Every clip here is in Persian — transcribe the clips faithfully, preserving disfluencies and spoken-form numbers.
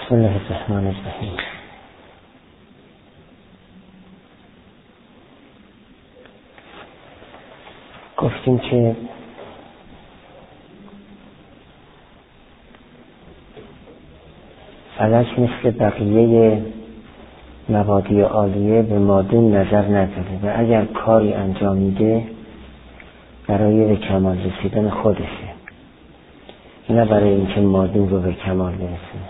بسم الله الرحمن الرحیم. گفتیم که فلک مثل بقیه مبادی عالیه به مادون نظر نداره و اگر کاری انجام میده برای به کمال رسیدن خودشه، نه برای اینکه مادون رو به کمال برسونه.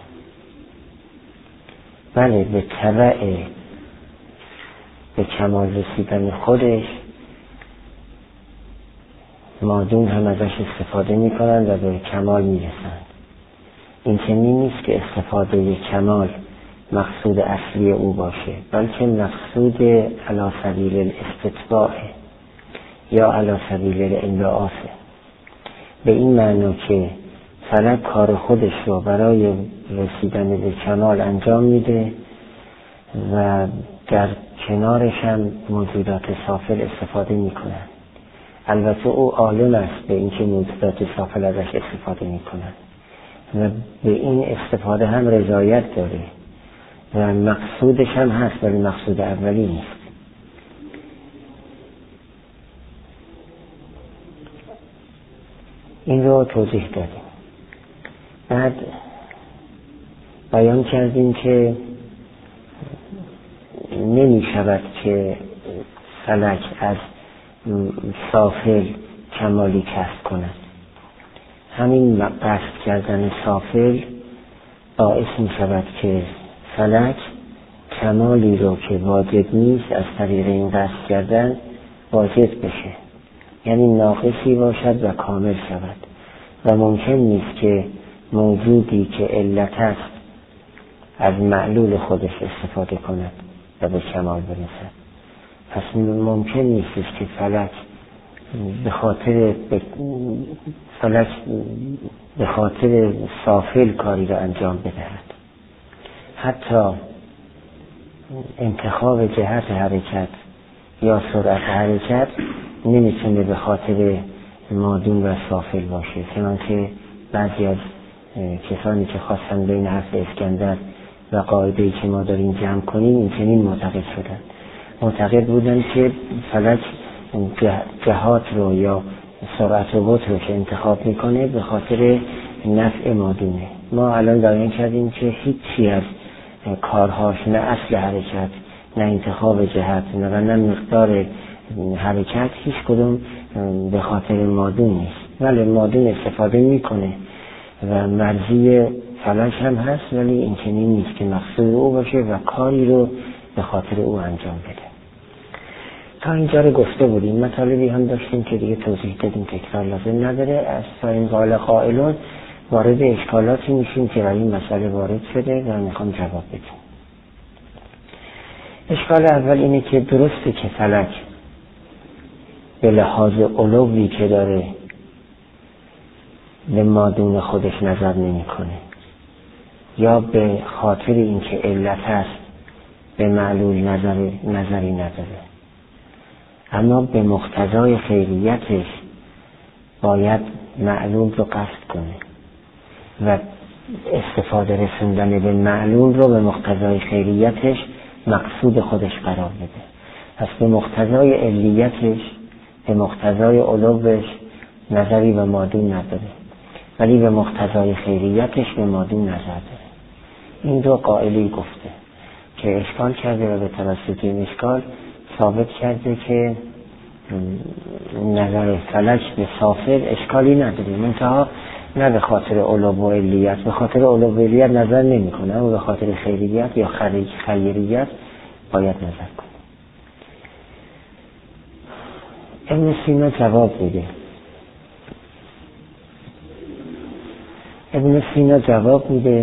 بله، به تبع به کمال رسیدن خودش مادون هم ازش استفاده میکنن و به کمال میرسن. این چنین نیست که استفاده کمال مقصود اصلی او باشه، بلکه مقصود علی سبیل الاستتباع یا علی سبیل الانبعاث، به این معنی که فلک کار خودش رو برای رسیدن به کمال انجام میده و در کنارش هم موجودات سافل استفاده میکنن. البته او عالم است به اینکه موجودات سافل ازش استفاده میکنن و به این استفاده هم رضایت داره و مقصودش هم هست، ولی مقصود اولی نیست. این رو توضیح دادیم. بعد بیان کردیم که نمی شود که فلک از سافل کمالی کسب کند. همین قصد کردن سافل باعث می شود که فلک کمالی رو که واجب نیست از طریق این قصد کردن واجب بشه، یعنی ناقصی باشد و کامل شود و ممکن نیست که موجودی که علت است از معلول خودش استفاده کند و به کمال برسد. پس ممکن نیست که فلک به خاطر فلک به خاطر سافل کاری را انجام بدهد. حتی انتخاب جهت حرکت یا سرعت حرکت نمیتونه به خاطر مادون و سافل باشه، چنانکه بعضی از کسانی که خواستن بین حفظ اسکندر و قاعده‌ای که ما داریم جمع کنیم این چنین معتقد شدن. معتقد بودن که فلک جهات رو یا سرعت و بطر رو که انتخاب میکنه به خاطر نفع مادونه. ما الان بیان کردیم که هیچی از کارهاش، نه اصل حرکت، نه انتخاب جهت، نه و نه مقدار حرکت، هیچ کدوم به خاطر مادون نیست. ولی مادون استفاده میکنه و مرضی فلک هم هست، ولی این چنین نیست که مقصود او باشه و کاری رو به خاطر او انجام بده. تا اینجا رو گفته بودیم. مطالبی هم داشتیم که دیگه توضیح دادیم، تکرار لازم نداره. از این قال قائلون وارد اشکالاتی میشیم که برای این مسئله وارد شده و میخوام جواب بدیم. اشکال اول اینه که درسته که فلک به لحاظ علوی که داره به مادون خودش نظر نمی کنه یا به خاطر اینکه علت هست به معلول نظر نظری نداره، اما به مقتضای خیریتش باید معلول رو قصد کنه و استفاده رسوندن به معلول رو به مقتضای خیریتش مقصود خودش قرار بده. پس به مقتضای علیتش، به مقتضای علوش نظری به مادون نداره، ولی به مقتضای خیریتش به مادون نظر داره. این دو قائلی گفته که اشکال کرده و به توسط این اشکال ثابت کرده که نظر فلک به سافل اشکالی نداره، منتها نه به خاطر علو و علیت. به خاطر علو و علیت نظر نمی کنه، اما به خاطر خیریت یا خیریت باید نظر کنه. ابن سینا جواب میده. ابن سینا جواب میده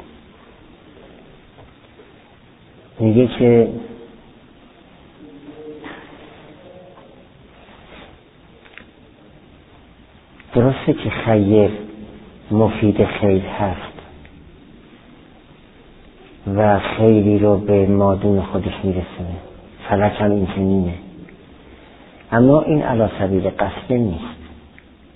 میگه که درسته که خیر مفید خیر هست و خیری رو به مادون خودش میرسونه، فلک هم این چنینه، اما این علی سبیل قصد نیست.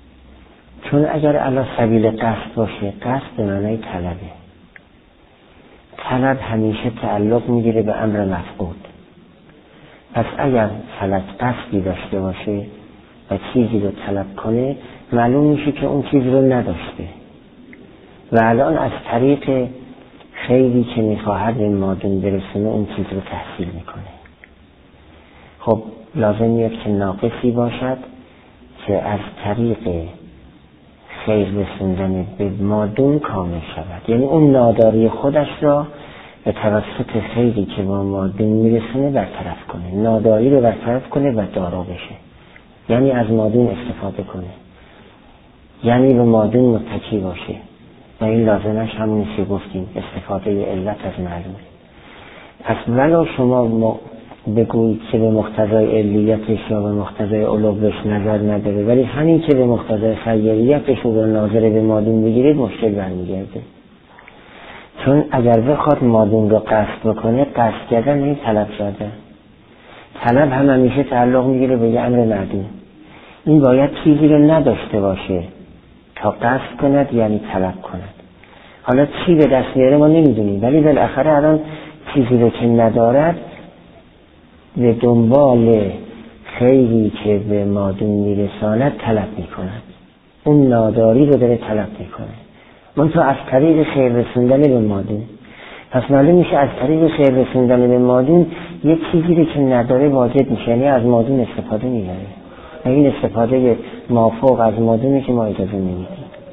چون اگر علی سبیل قصد باشه، قصد به معنای طلبه. طلب همیشه تعلق میگیره به امر مفقود. پس اگر فلک قصدی داشته باشه و چیزی رو طلب کنه، معلوم میشه که اون چیز رو نداشته و الان از طریق خیری که میخواهد به مادون برسونه اون چیز رو تحصیل میکنه. خب لازم میاد که ناقصی باشد که از طریق خیر رسوندن به مادون کامل شود، یعنی اون ناداری خودش را به توسط خیری که با مادون میرسونه برطرف کنه، ناداری رو برطرف کنه و دارا بشه، یعنی از مادون استفاده کنه، یعنی به مادون متکی باشه و این لازمش همونی که گفتیم استفاده علت از معلوم. پس ولو شما بگویید که به مقتضای علیتش یا به مقتضای علوش نظر نداره، ولی همین که به مقتضای خیریتش رو ناظر به مادون بگیرید مشکل برمیگرده. چون اگر بخواد مادون رو قصد بکنه، قصد کردن این طلب کردن. طلب هم همیشه تعلق میگیره به یه امر معدوم. این باید چیزی رو نداشته باشه تا قصد کند، یعنی طلب کند. حالا چی به دست میاره ما نمیدونیم، ولی بالاخره الان چیزی رو که ندارد به دنبال خیری که به مادون میرساند طلب میکند، اون ناداری رو داره طلب میکنه، منتها از طریق خیر رسوندن به مادون. پس معلوم میشه از طریق خیر رسوندن به مادون یک چیزی رو که نداره واجد میشه، یعنی از مادون استفاده میبره و این استفاده مافوق از مادونی که ما اجازه نمیدیم.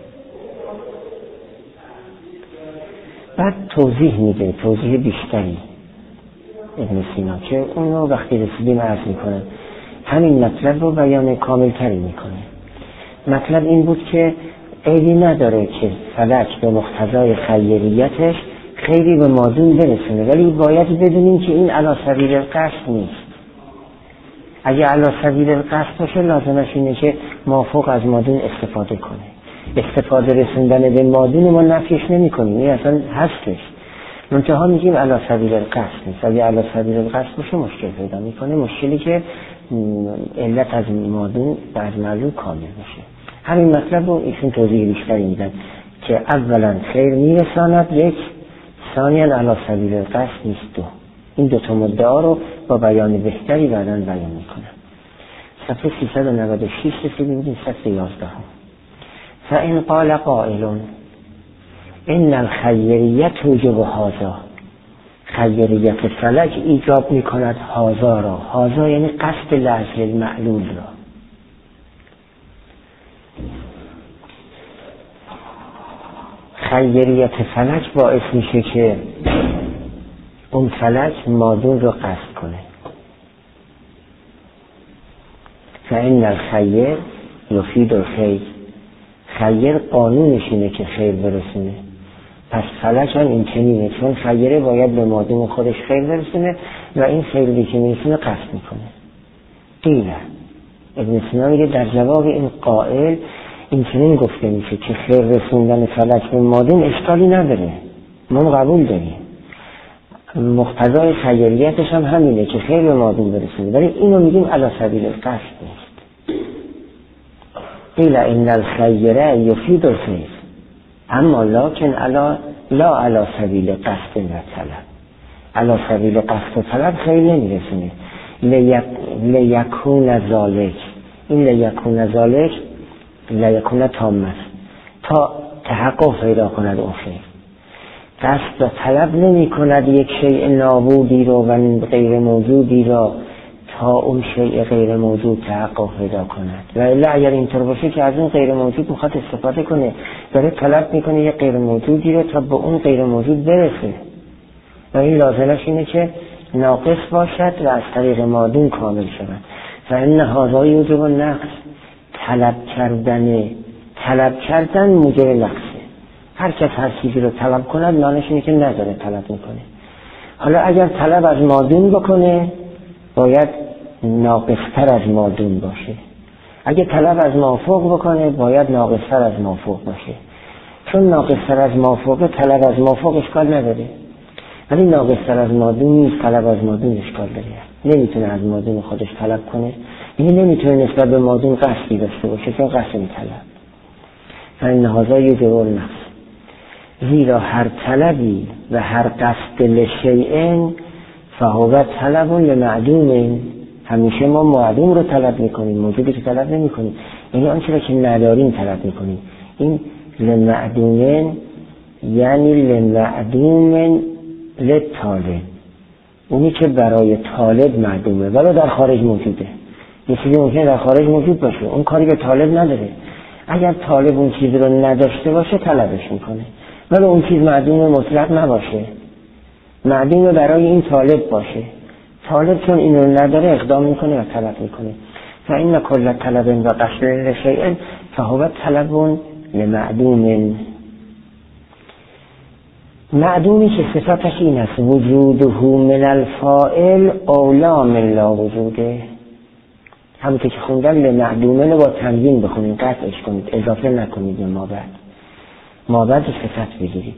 بعد توضیح میده، توضیح بیشتری ابن سینا که اونو وقتی رسیدیم عرض میکنه، همین مطلب رو بیان کامل تری میکنه. مطلب این بود که عیبی نداره که فلک به مقتضای خیریتش خیری به مادون برسونه، ولی باید بدونیم که این علی سبیل القصد نیست. اگه علی سبیل القصد باشه لازمش اینه که مافوق از مادون استفاده کنه. استفاده رسوندن به مادون ما نفیش نمی کنیم، این اصلا هستش، منتها میگیم علی سبیل القصد نیست. اگه علی سبیل القصد باشه مشکل پیدا میکنه، مشکلی که علت از مادون بعد معلوم کامل بشه. همین مطلب رو ایشون توضیح بیشتری میدن که اولا خیر میرساند، یک، ثانیاً علی سبیل القصد نیست، دو. این دو تا مدعا رو با بیان بهتری بعداً بیان میکنن. صفحه سیصد و نود و شش رسیدیم، این صفحه یازده. فإن قال قائل ان الخیریت توجب هذا، خیریت فلک ایجاب میکند هذا را، هذا یعنی قصد لحظه المعلول را. خیریت فلک باعث میشه که اون فلک مادون رو قصد کنه. فإن الخیر یفید الخیر، خیر قانونش اینه که خیر برسونه، پس فلک هم این چنینه، چون خیره باید به مادون خودش خیر برسونه و این خیری که میرسونه قصد میکنه. قیله ابن سینا میگه در جواب این قائل این چنین گفته میشه که خیر رسوندن فلک به مادون اشکالی نداره، ما قبول داریم، مقتضای خیریتش هم همینه که خیر به مادون برسونه، ولی اینو میگیم علی سبیل القصد نیست. قیل ان الخیر یفید الخیر اما لکن علا لا علی سبیل قصد و طلب، علی سبیل قصد و طلب خیر نمیرسونه. لیک لیکون ذالک، این لیکون ذالک لیکون تامه، تا تحقق پیدا کند اون خیر. قصد و طلب نمی کند یک شیء نابودی رو و غیر موجودی را تا اون شیء غیر موجود تحقق پیدا کند، و الا اگر اینطور باشه که از اون غیر موجود میخواد استفاده کنه، داره طلب میکنه یک غیر موجودی رو تا به اون غیر موجود برسه، و این لازمش اینه که ناقص باشد و از طریق مادون کامل شود. و این هذا یوجب النقص، طلب کردن طلب کردن موجب نقصه. هر کس هر چیزی رو طلب کند معنیش اینه که نداره طلب میکنه. حالا اگر طلب از مادون بکنه باید ناقصتر از مادون باشه، اگه طلب از مافوق بکنه باید ناقصتر از مافوق باشه. چون ناقصتر از مافوق، طلب از مافوق اشکال نداره، ولی ناقصتر از مادون نیست، طلب از مادون اشکال داره. نمیتونه از مادون خودش طلب کنه، این نمیتونه نسبت به مادون قصدی داشته باشه، چون قصد طلب. فإن هذا یوجب النقص. زیرا هر طلبی و هر قصد لشیء فهو طلب لمعدوم. همیشه ما معدوم رو طلب میکنیم، موجودی که طلب نمیکنیم، یعنی آنچه را که نداریم طلب میکنیم. این لمعدوم یعنی لمعدوم لطالب، اونی که برای طالب معدومه ولی در خارج موجوده. یه چیزی ممکنه در خارج موجود باشه، اون کاری به طالب نداره. اگر طالب اون چیز رو نداشته باشه طلبش میکنه، ولی اون چیز معدوم مطلق نباشه، معدوم برای این طالب باشه. طالب چون این رو نداره اقدام میکنه و طلب میکنه. فإن کل طلب و قصد لشیء فهو طلب لمعدوم. معدومی که صفتش این است وجوده من الفاعل اولا من لا وجوده. همونطور که خوندن لمعدومه رو با تنوین بخونید، قطعش کنید، اضافه نکنید به ما بعد ما بعد صفت بگیرید.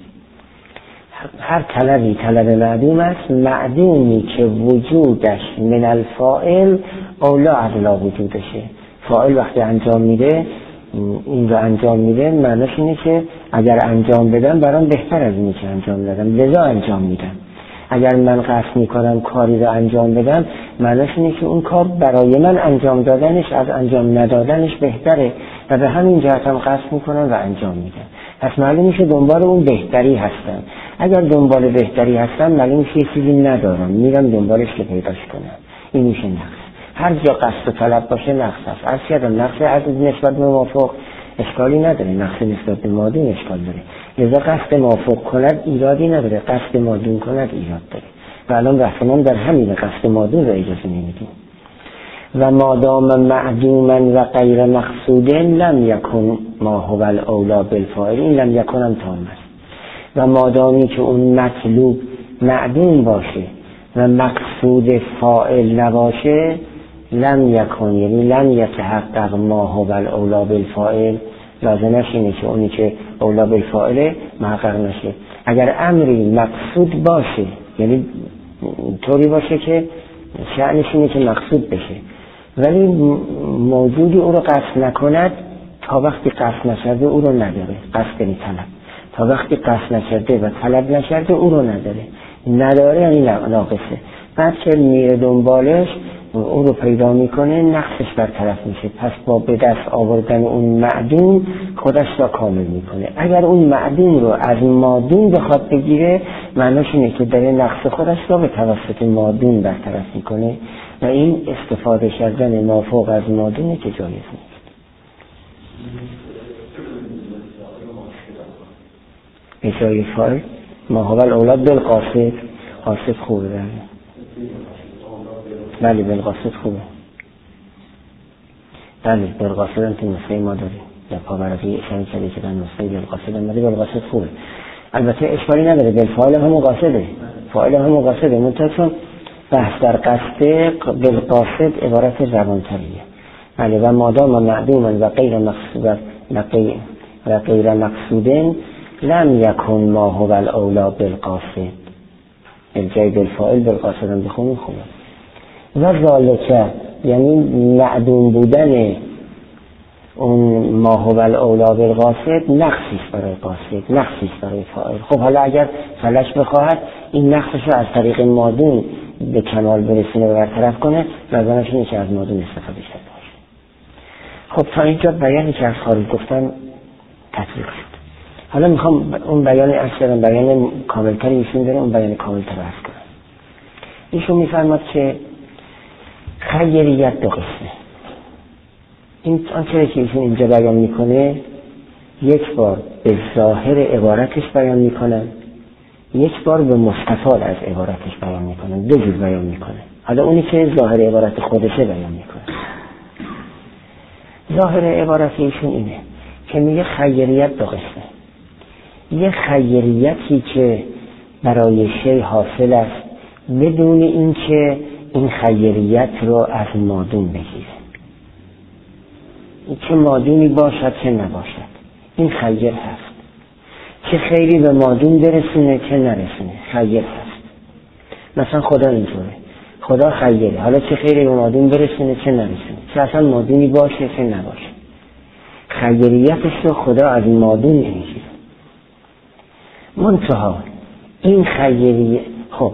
هر طلبی طلب معدوم است، معدومی که وجودش من الفاعل اولا از لا وجودشه. فاعل وقتی انجام میده این رو انجام میده معنیش اینه که اگر انجام بدم برام بهتر از اینه که انجام دادم لذا انجام میدم. اگر من قصد میکنم کاری رو انجام بدم معنیش اینه که اون کار برای من انجام دادنش از انجام ندادنش بهتره و به همین جهت هم قصد میکنم و انجام میدم. پس معلوم میشه دنبال اون بهتری هستم. اگر دنبال بهتری هستم معلوم میشه یه چیزی ندارم، میرم دنبالش که پیداش کنم. این میشه نقص. هر جا قصد و طلب باشه نقص است. از کردم نقص عدد نسبت به موافق اشکالی نداره، نقص نسبت به مادون اشکال داره. لذا قصد موافق کند ایرادی نداره، قصد مادون کند ایراد داره. و الان بحثمون در همین قصد مادون رو اجازه نمیدیم. و مادام معدوما و غیر مقصود لم یکن ما هو الاولا بالفاعل. این لم یکن هم تام است. و مادامی که اون مطلوب معدوم باشه و مقصود فاعل نباشه لم یکن یعنی لم یتحقق ما هو الاولا بالفاعل. لازمش اینه که اونی که اولا بالفاعله محقق نشه. اگر امری مقصود باشه یعنی طوری باشه که شأنش اینه که مقصود بشه ولی موجودی او رو قصد نکند، تا وقتی قصد نشده او رو نداره. قصد یعنی طلب. تا وقتی قصد نشده و طلب نشده او رو نداره. نداره یعنی ناقصه. بعد که میره دنبالش او رو پیدا میکنه نقصش برطرف میشه. پس با به دست آوردن اون معدوم خودش را کامل میکنه. اگر اون معدوم رو از مادون بخواد بگیره معناش اینه که داره نقص خودش را به توسط مادون برطرف میکنه و این استفاده کردن مافوق از مادونه که جایز نیست. به جای فاعل ما هو الاولاد بالقاصد. قاصد خوبه بله بالقاصد خوبه. بله بالقاصد هم که نسخه ما داریم یا پاورقی اشاره کرده که در نسخه بالقاصد هم ولی بالقاصد خوبه. البته اشکالی نداره، بالفاعل هم قاصده، فاعل هم قاصده، منتها چون بحث در قصد بالقاصد عبارت زبانتریه. بله و مادام معدوما و غیر مقصود و غیر مقصودن لم یکن ما هو الاولا بالقاصد. الجای بالفاعل بالقاصد هم بخونیم خوبه. و ذالکه یعنی معدوم بودن اون ما هو الاولا بالقاصد نقصی است برای قاصد، نقصی است برای فاعل. خب حالا اگر فلش بخواهد این نقصش رو از طریق مادون به کمال برسونه و برطرف کنه لازمش اینه که از مادون استفاده شده باشه. خب تا اینجا بیانی که از خارج گفتم تطبیق شد. حالا میخوام اون بیان اصلا بیان کاملتری ایشون داره، اون بیان کاملتر عرض کنم. ایشون میفرماد که خیریت دو قسمه. این آنچه که ایشون اینجا بیان میکنه یک بار به ظاهر عبارتش بیان میکنن، یک بار به مستفاد از عبارتش بیان میکنن، دو جور بیان میکنه. حالا اونی که ظاهر عبارت خودشه بیان میکنه. ظاهر عبارت ایشون اینه که میگه خیریت دو قسمه. یه خیریتی که برای شی حاصل است بدون اینکه این خیریت رو از مادون بگیره، چه مادونی باشد چه نباشد این خیر هست. چه خیری به مادون برسونه چه نرسونه خیر هست. مثلا خدا اینطوره، خدا خیره، حالا چه خیری به مادون برسونه چه نرسونه، چه اصلا مادونی باشه چه نباشه، خیریتش رو خدا از مادون نمیگیره. منتها این خیریه. خب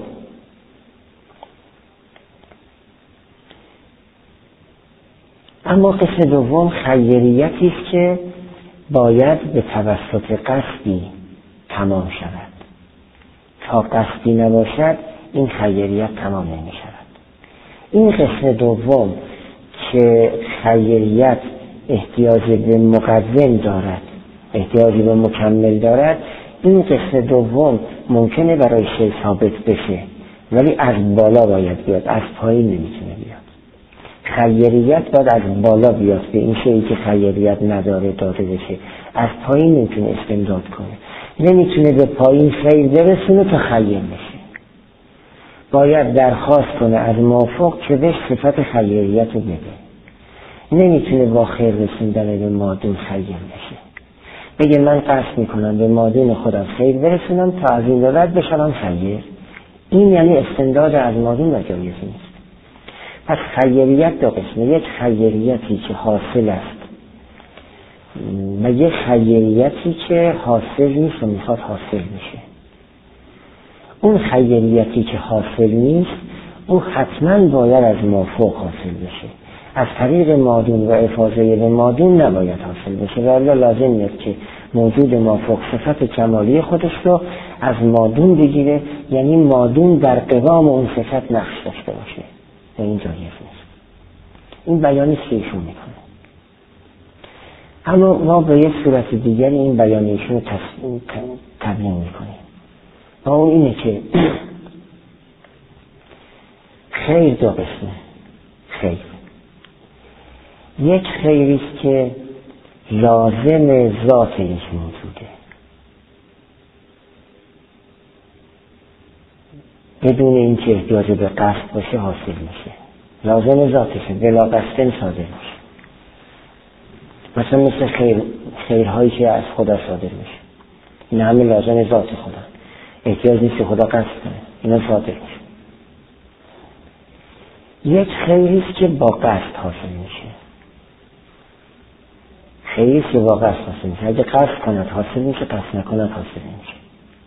اما قسم دوم خیریتی است که باید به توسط قصدی تمام شود. تا قصدی نباشد این خیریت تمام نمی شود. این قسم دوم که خیریت احتیاج به مقدم دارد، احتیاجی به مکمل دارد، این قسم دوم ممکنه برای شیء ثابت بشه ولی از بالا باید بیاد، از پایین نمیتونه بیاد. خیریت باید از بالا بیاد به این شیئی که خیریت نداره داده بشه، از پایین نمیتونه استمداد کنه، نمیتونه به پایین خیر برسونه تا خیر بشه. باید درخواست کنه از مافوق که بهش صفت خیریت رو بده. نمیتونه با خیر رسوندن به مادون خیر بشه، بگه من قصد میکنم به مادون خودم خیر برسونم تا از این دولت بشم خیر. این یعنی استمداد از مادون و جایز نیست. پس خیریت دو قسمه، یک خیریتی که حاصل است و یک خیریتی که حاصل نیست و میخواد حاصل بشه. اون خیریتی که حاصل نیست اون حتما باید از مافوق حاصل بشه، از طریق مادون و افاضه به مادون نباید حاصل بشه. و الا لازم نیست که موجود مافوق صفت کمالی خودش رو از مادون بگیره، یعنی مادون در قوام اون صفت نقش داشته باشه، و این جایز نیست. این بیانی که ایشون میکنه. اما ما به یک صورت دیگری این بیان ایشون رو تبیین میکنیم، و اون اینه که خیر دو قسمه. خیر یک خیریست که لازم ذات یک موجوده، بدون این که احتیاج به قصد باشه حاصل میشه، لازم ذاتشه، بلا قصدن صادر میشه. مثلا مثل خیر خیرهایی که از خدا صادر میشه، این همه لازم ذات خدا، احتیاج نیست که خدا قصد کنه، اینا صادر میشه. یک خیریست که با قصد حاصل میشه، خیریست که با قصد حاصل میشه. اگه قصد کند حاصل میشه، قصد نکند حاصل نمیشه.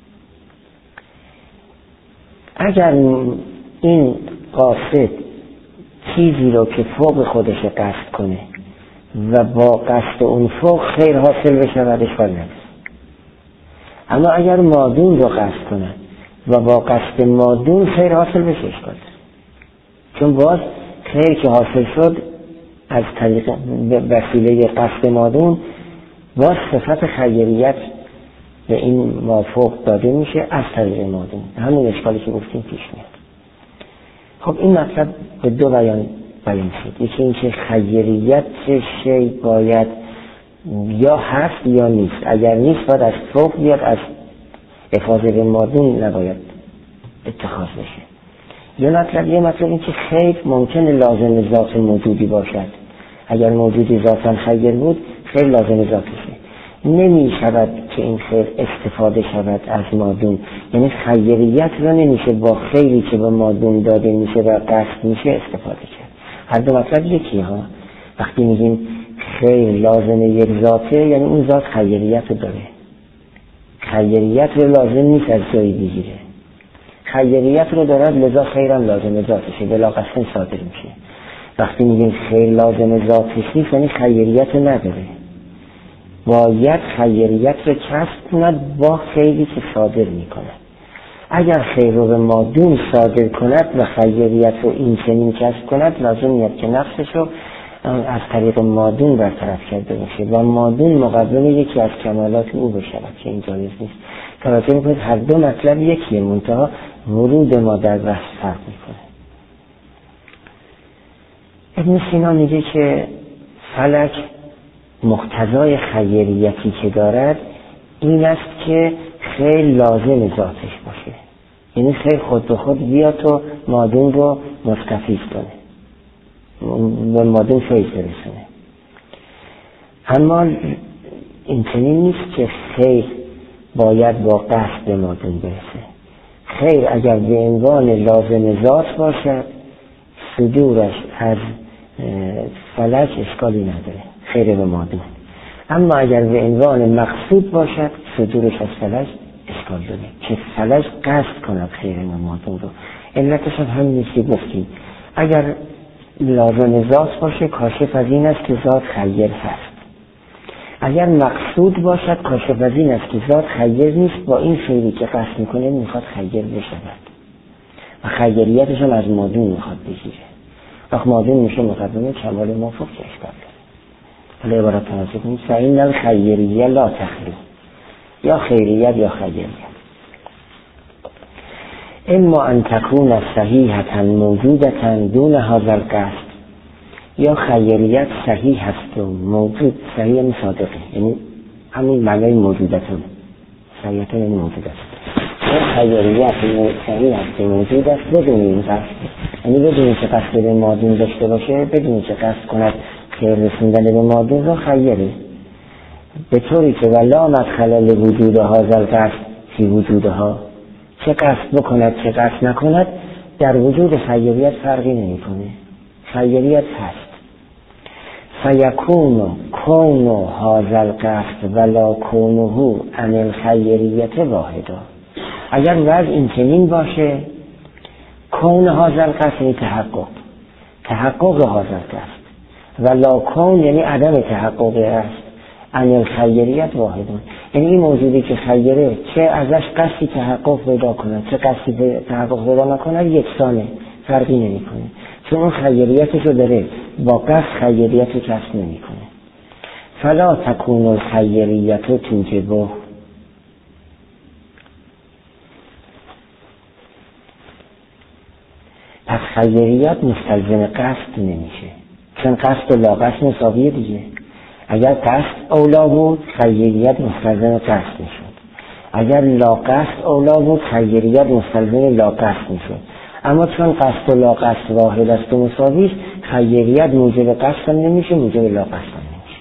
اگر این قاصد چیزی رو که فوق خودش قصد کنه و با قصد اون فوق خیر حاصل بشه و اشکال نداره. اما اگر مادون رو قصد کنه و با قصد مادون خیر حاصل بشه اشکال داره، چون باز خیر که حاصل شد از طریق وسیله قصد مادون باز صفت خیریت به این مافوق داده میشه از طریق مادون. همون اشکالی که گفتیم پیش میاد. خب این مطلب به دو بیان بیان شد. یکی این که خیریت شی باید یا هست یا نیست، اگر نیست باید از فوق بیاد، از افاضه به مادون نباید اتخاذ بشه. یه مطلب یه مطلب این که خیر ممکنه لازم ذات موجودی باشد. اگر موجودی ذاتاً خیر بود خیر لازم ذاتشه، نمی شود که این خیر استفاده شود از مادون، یعنی خیریت رو نمیشه با خیری که به مادون داده میشه و قصد میشه استفاده کرد. هر دو مطلب یکی ها. وقتی میگیم خیر لازم یک ذاته یعنی اون ذات خیریت رو داره، خیریت رو لازم نیست از جایی بگیره، خیریت رو دارد لذا خیرم لازم ذاتشه، بلا قصد صادر میشه. وقتی میگیم خیر لازم ذاتش نیست یعنی خیریت رو نداره، باید خیریت رو کسب کند با خیری که صادر میکند. اگر خیر رو به مادون صادر کند و خیریت رو این چنین کسب کند لازم میاد که نفسش رو از طریق مادون برطرف کرده باشه و مادون مقابل یکی از کمالات او بشود که این جایز نیست. توجه میکنید هر دو مطلب یکیه، منتها ورود ما در بحث فرق میکنه. ابن سینا میگه که فلک مقتضای خیریتی که دارد این است که خیر لازم ذاتش باشه، یعنی خیر خود به خود بیاد و مادون رو مستفیض کنه و مادون فیض برسونه. اما این چنین نیست که خیر باید با قصد به مادون برسه. خیر اگر به عنوان لازم ذات باشد صدورش از فلک اشکالی نداره، خیر به مادون. اما اگر به عنوان مقصود باشد صدورش از فلک اشکال اشکال داره که فلج قصد کند خیر نمادون رو. علتش هم همین که گفتیم، اگر لازم ذات باشه کاشف از این است که ذات خیر هست، اگر مقصود باشد کاشف از این است که ذات خیر نیست، با این خیری که قصد میکنه میخواد خیر بشود و خیریتش هم از مادون میخواد بگیره. وقت مادون میشه مقدمه کمال موفق که اشکال داره. حالا عبارت تناسب کنید فإن الخیریه لا تخلو، یا خیریت یا خیریت. اما ان تکون صحیحة موجودة دون هذا القصد، یا خیریت صحیح هست و موجود، صحیح یعنی صادقه، یعنی همین معنی موجودتون، صحیحت یعنی موجود است. یا خیریت صحیح هست و موجود است بدون این قصد، یعنی بدون که قصد به مادون داشته باشه، بدون که قصد کند خیر رسوندن به مادون را خیره، به طوری که ولا مدخل لوجود هذا القصد فی وجودها، چه قصد بکند چه قصد نکند در وجود خیریت فرقی نمی کنه، خیریت هست. فیکون کون هذا القصد ولا کونه عن الخیریت واحدا، اگر وضع این چنین باشه، کون هذا القصد یعنی تحقق، تحقق هذا القصد، ولا کون یعنی عدم تحقق است، عن الخیریت واحدون، یعنی این موجودی که خیره چه ازش قصدی تحقق پیدا کند چه قصدی تحقق پیدا نکند یکسانه، فرقی نمی کنه، چون اون خیریتش رو داره، با قصد خیریت رو کسب نمی کنه. فلا تکون الخیریت توجبه، پس خیریت مستلزم قصد نمیشه، چون قصد و لا قصد مساویه دیگه. اگر قصد اولا بود خیریت مستلزم قصد میشد، اگر لا قصد اولا بود خیریت مستلزم لا قصد میشد. اما چون قصد و لا قصد واحد است و مساوی، خیریت موجب قصد هم نمیشه، موجب لا قصد هم نمیشه.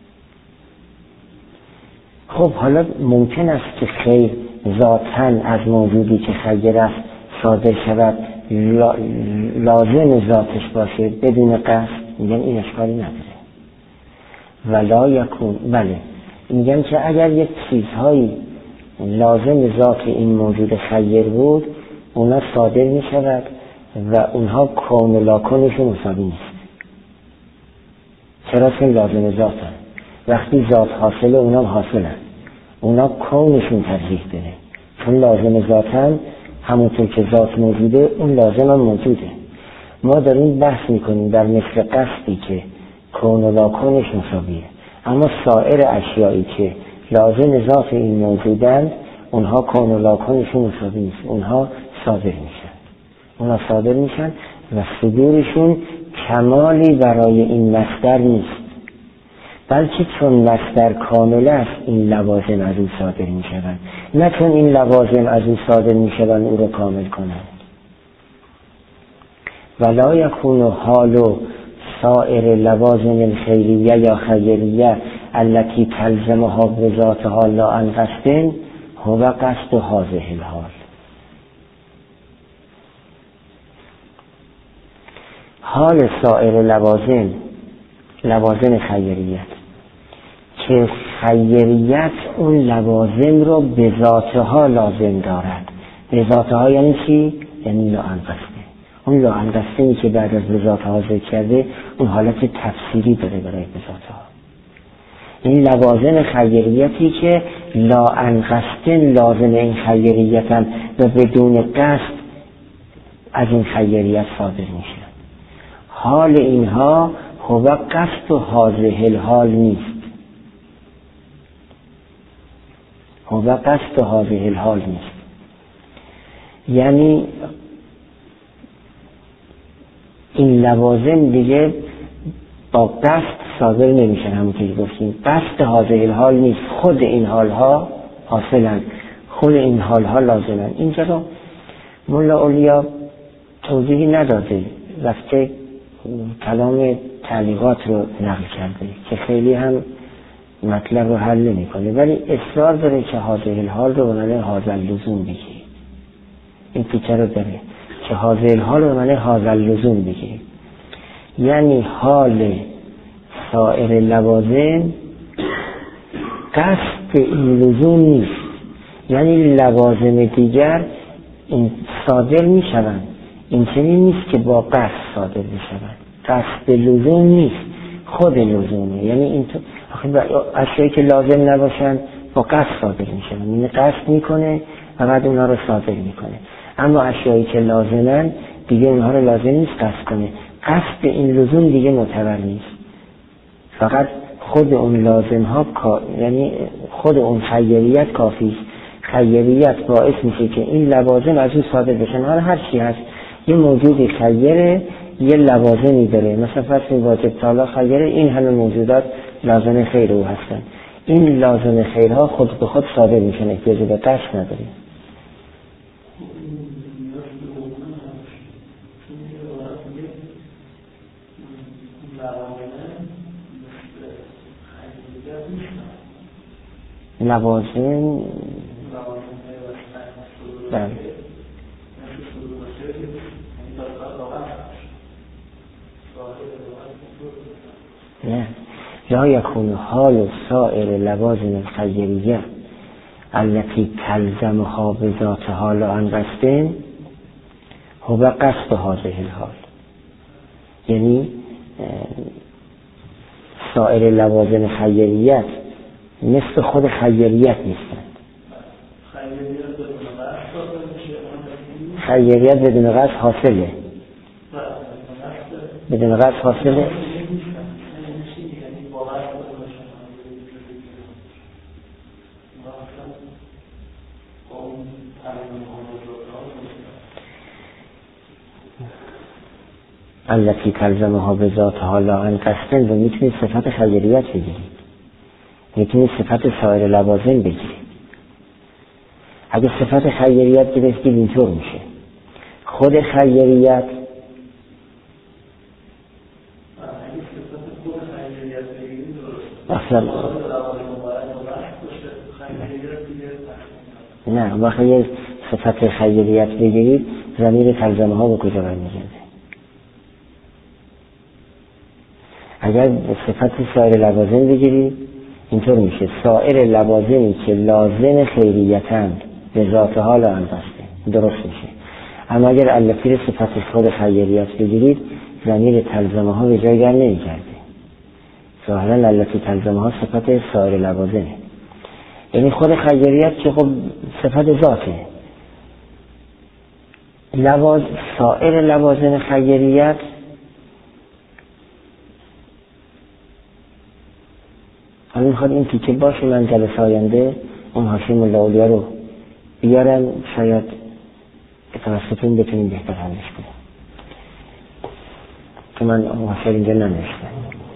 خب حالا ممکن است که خیر ذاتاً از موجودی که خیر است صادر شود، لازم ذاتش باشه بدون قصد، میگن این اشکالی نداره. ولا یکون، بله میگن که اگر یک چیزهایی لازم ذات این موجود خیر بود اونا صادر می شود و اونها کون و لاکنشون مساوی نیست. چرا؟ چون لازم ذاتن، وقتی ذات حاصله اونا حاصلن، اونا کونشون ترجیح داره، چون لازم ذاتن، همونطور که ذات موجوده اون لازم هم موجوده. ما داریم بحث میکنیم در مثل قصدی که کون و لاکنش مساویه، اما سایر اشیایی که لازم ذات این موجودند اونها کون و لاکنشون مساوی نیست، اونها صادر میشن، اونها صادر میشن و صدورشون کمالی برای این مصدر نیست، بلکه چون مصدر کامل است این لوازم از او صادر میشن، نه چون این لوازم از او صادر میشن او رو کامل کنند. ولا یکون حال سائر لوازم الخیریه یا خیریه التي تلزمها بذاتها لا عن قصد هو قصد هذه الحال. حال سائر لوازم، لوازم خیریت، که خیریت اون لوازم رو به ذاتها لازم دارد. به ذاتها یعنی چی؟ یعنی لا عن قصد. اون لا عن قصدی که بعد از به ذاتها ذکر کرده اون حالت تفسیری داره برای به ذاتها. این لوازم خیریتی که لا عن قصد لازم این خیریتن و بدون قصد از این خیریت صادر میشه. حال اینها هو قصد و هذه الحال نیست، هو قصد و هذه الحال نیست، یعنی این لوازم دیگه با قصد صادر نمیشن. همون که گفتیم قصد هذه الحال نیست، خود این حالها حاصلن، خود این حالها لازمن. اینجا رو مولا اولیا توضیحی نداده، رفته کلام تعلیقات رو نقل کرده که خیلی هم مطلب رو حل نمی کنه، ولی اصرار داره که هذه الحال رو بنابرای هذا اللزوم بگی. این پیچه رو داره که هذه الحال رو بنابرای هذا اللزوم بگی، یعنی حال سایر لوازم قصد این لزوم نیست، یعنی لوازم دیگر این صادر می شوند. این چنین نیست که با قصد صادر می شوند. قصد لزوم نیست، خود لزومه. یعنی این تو اشیایی که لازم نباشن با قصد صادر می شوند، یعنی قصد می کنه و بعد اونها رو صادر می کنه. اما اشیایی که لازمن دیگه اونها رو لازم نیست قصد کنه. قصد این لزوم دیگه معتبر نیست، فقط خود اون لازم ها، یعنی خود اون خیریت کافی. خیریت باعث میشه که این لوازم از اون صادر بشن. حالا هر چی هست، یه موجودی خیره یه لوازمی داره، مثلا فرض کنید واجب طلاق خیره، این همه موجودات لازم خیر او هستن. این لازم خیرها خود به خود صادر میشن، احتیاج به قصد نداره. لوازم بله نه، لا یکون حال سائر لوازم الخیریه التي تلزمها بذاتها لا عن قصد هو قصد هذه الحال. یعنی سایر لوازم خیریت مثل خود خیریت نیستند. خیریت بدون قصد حاصله، بدون قصد حاصله. التي تلزمها بذاتها لا عن قصد و میتونید صفت خیریت بگیرید، میتونید صفت سایر لوازم بگیرید. اگه صفت خیریت گرفتید اینطور میشه، خود خیریت اصلا نه، وقتی یه صفت خیریت بگیرید ضمیر تلزمه ها به کجا برمیگرده؟ اگر صفت سایر لوازم بگیرید اینطور میشه، سایر لوازمی که لازم خیریتند به ذات حال آن قصده، درست میشه. اما اگر التی صفت خود خیریت بگیرید ضمیر تلزمه ها به جایگاه نمیگرده. ظاهرا التی تلزمه ها صفت سایر لوازمه، یعنی خود خیریت که خب صفت ذاته. لواز سایر لوازم خیریت حالا میخواد این تیکه باشه، من جلسه آینده اون حاشیه ملا اولیا رو بیارم، شاید توسطون بتونیم بهتر حلش کنیم که من اون حاشیه اینجا ننوشتم.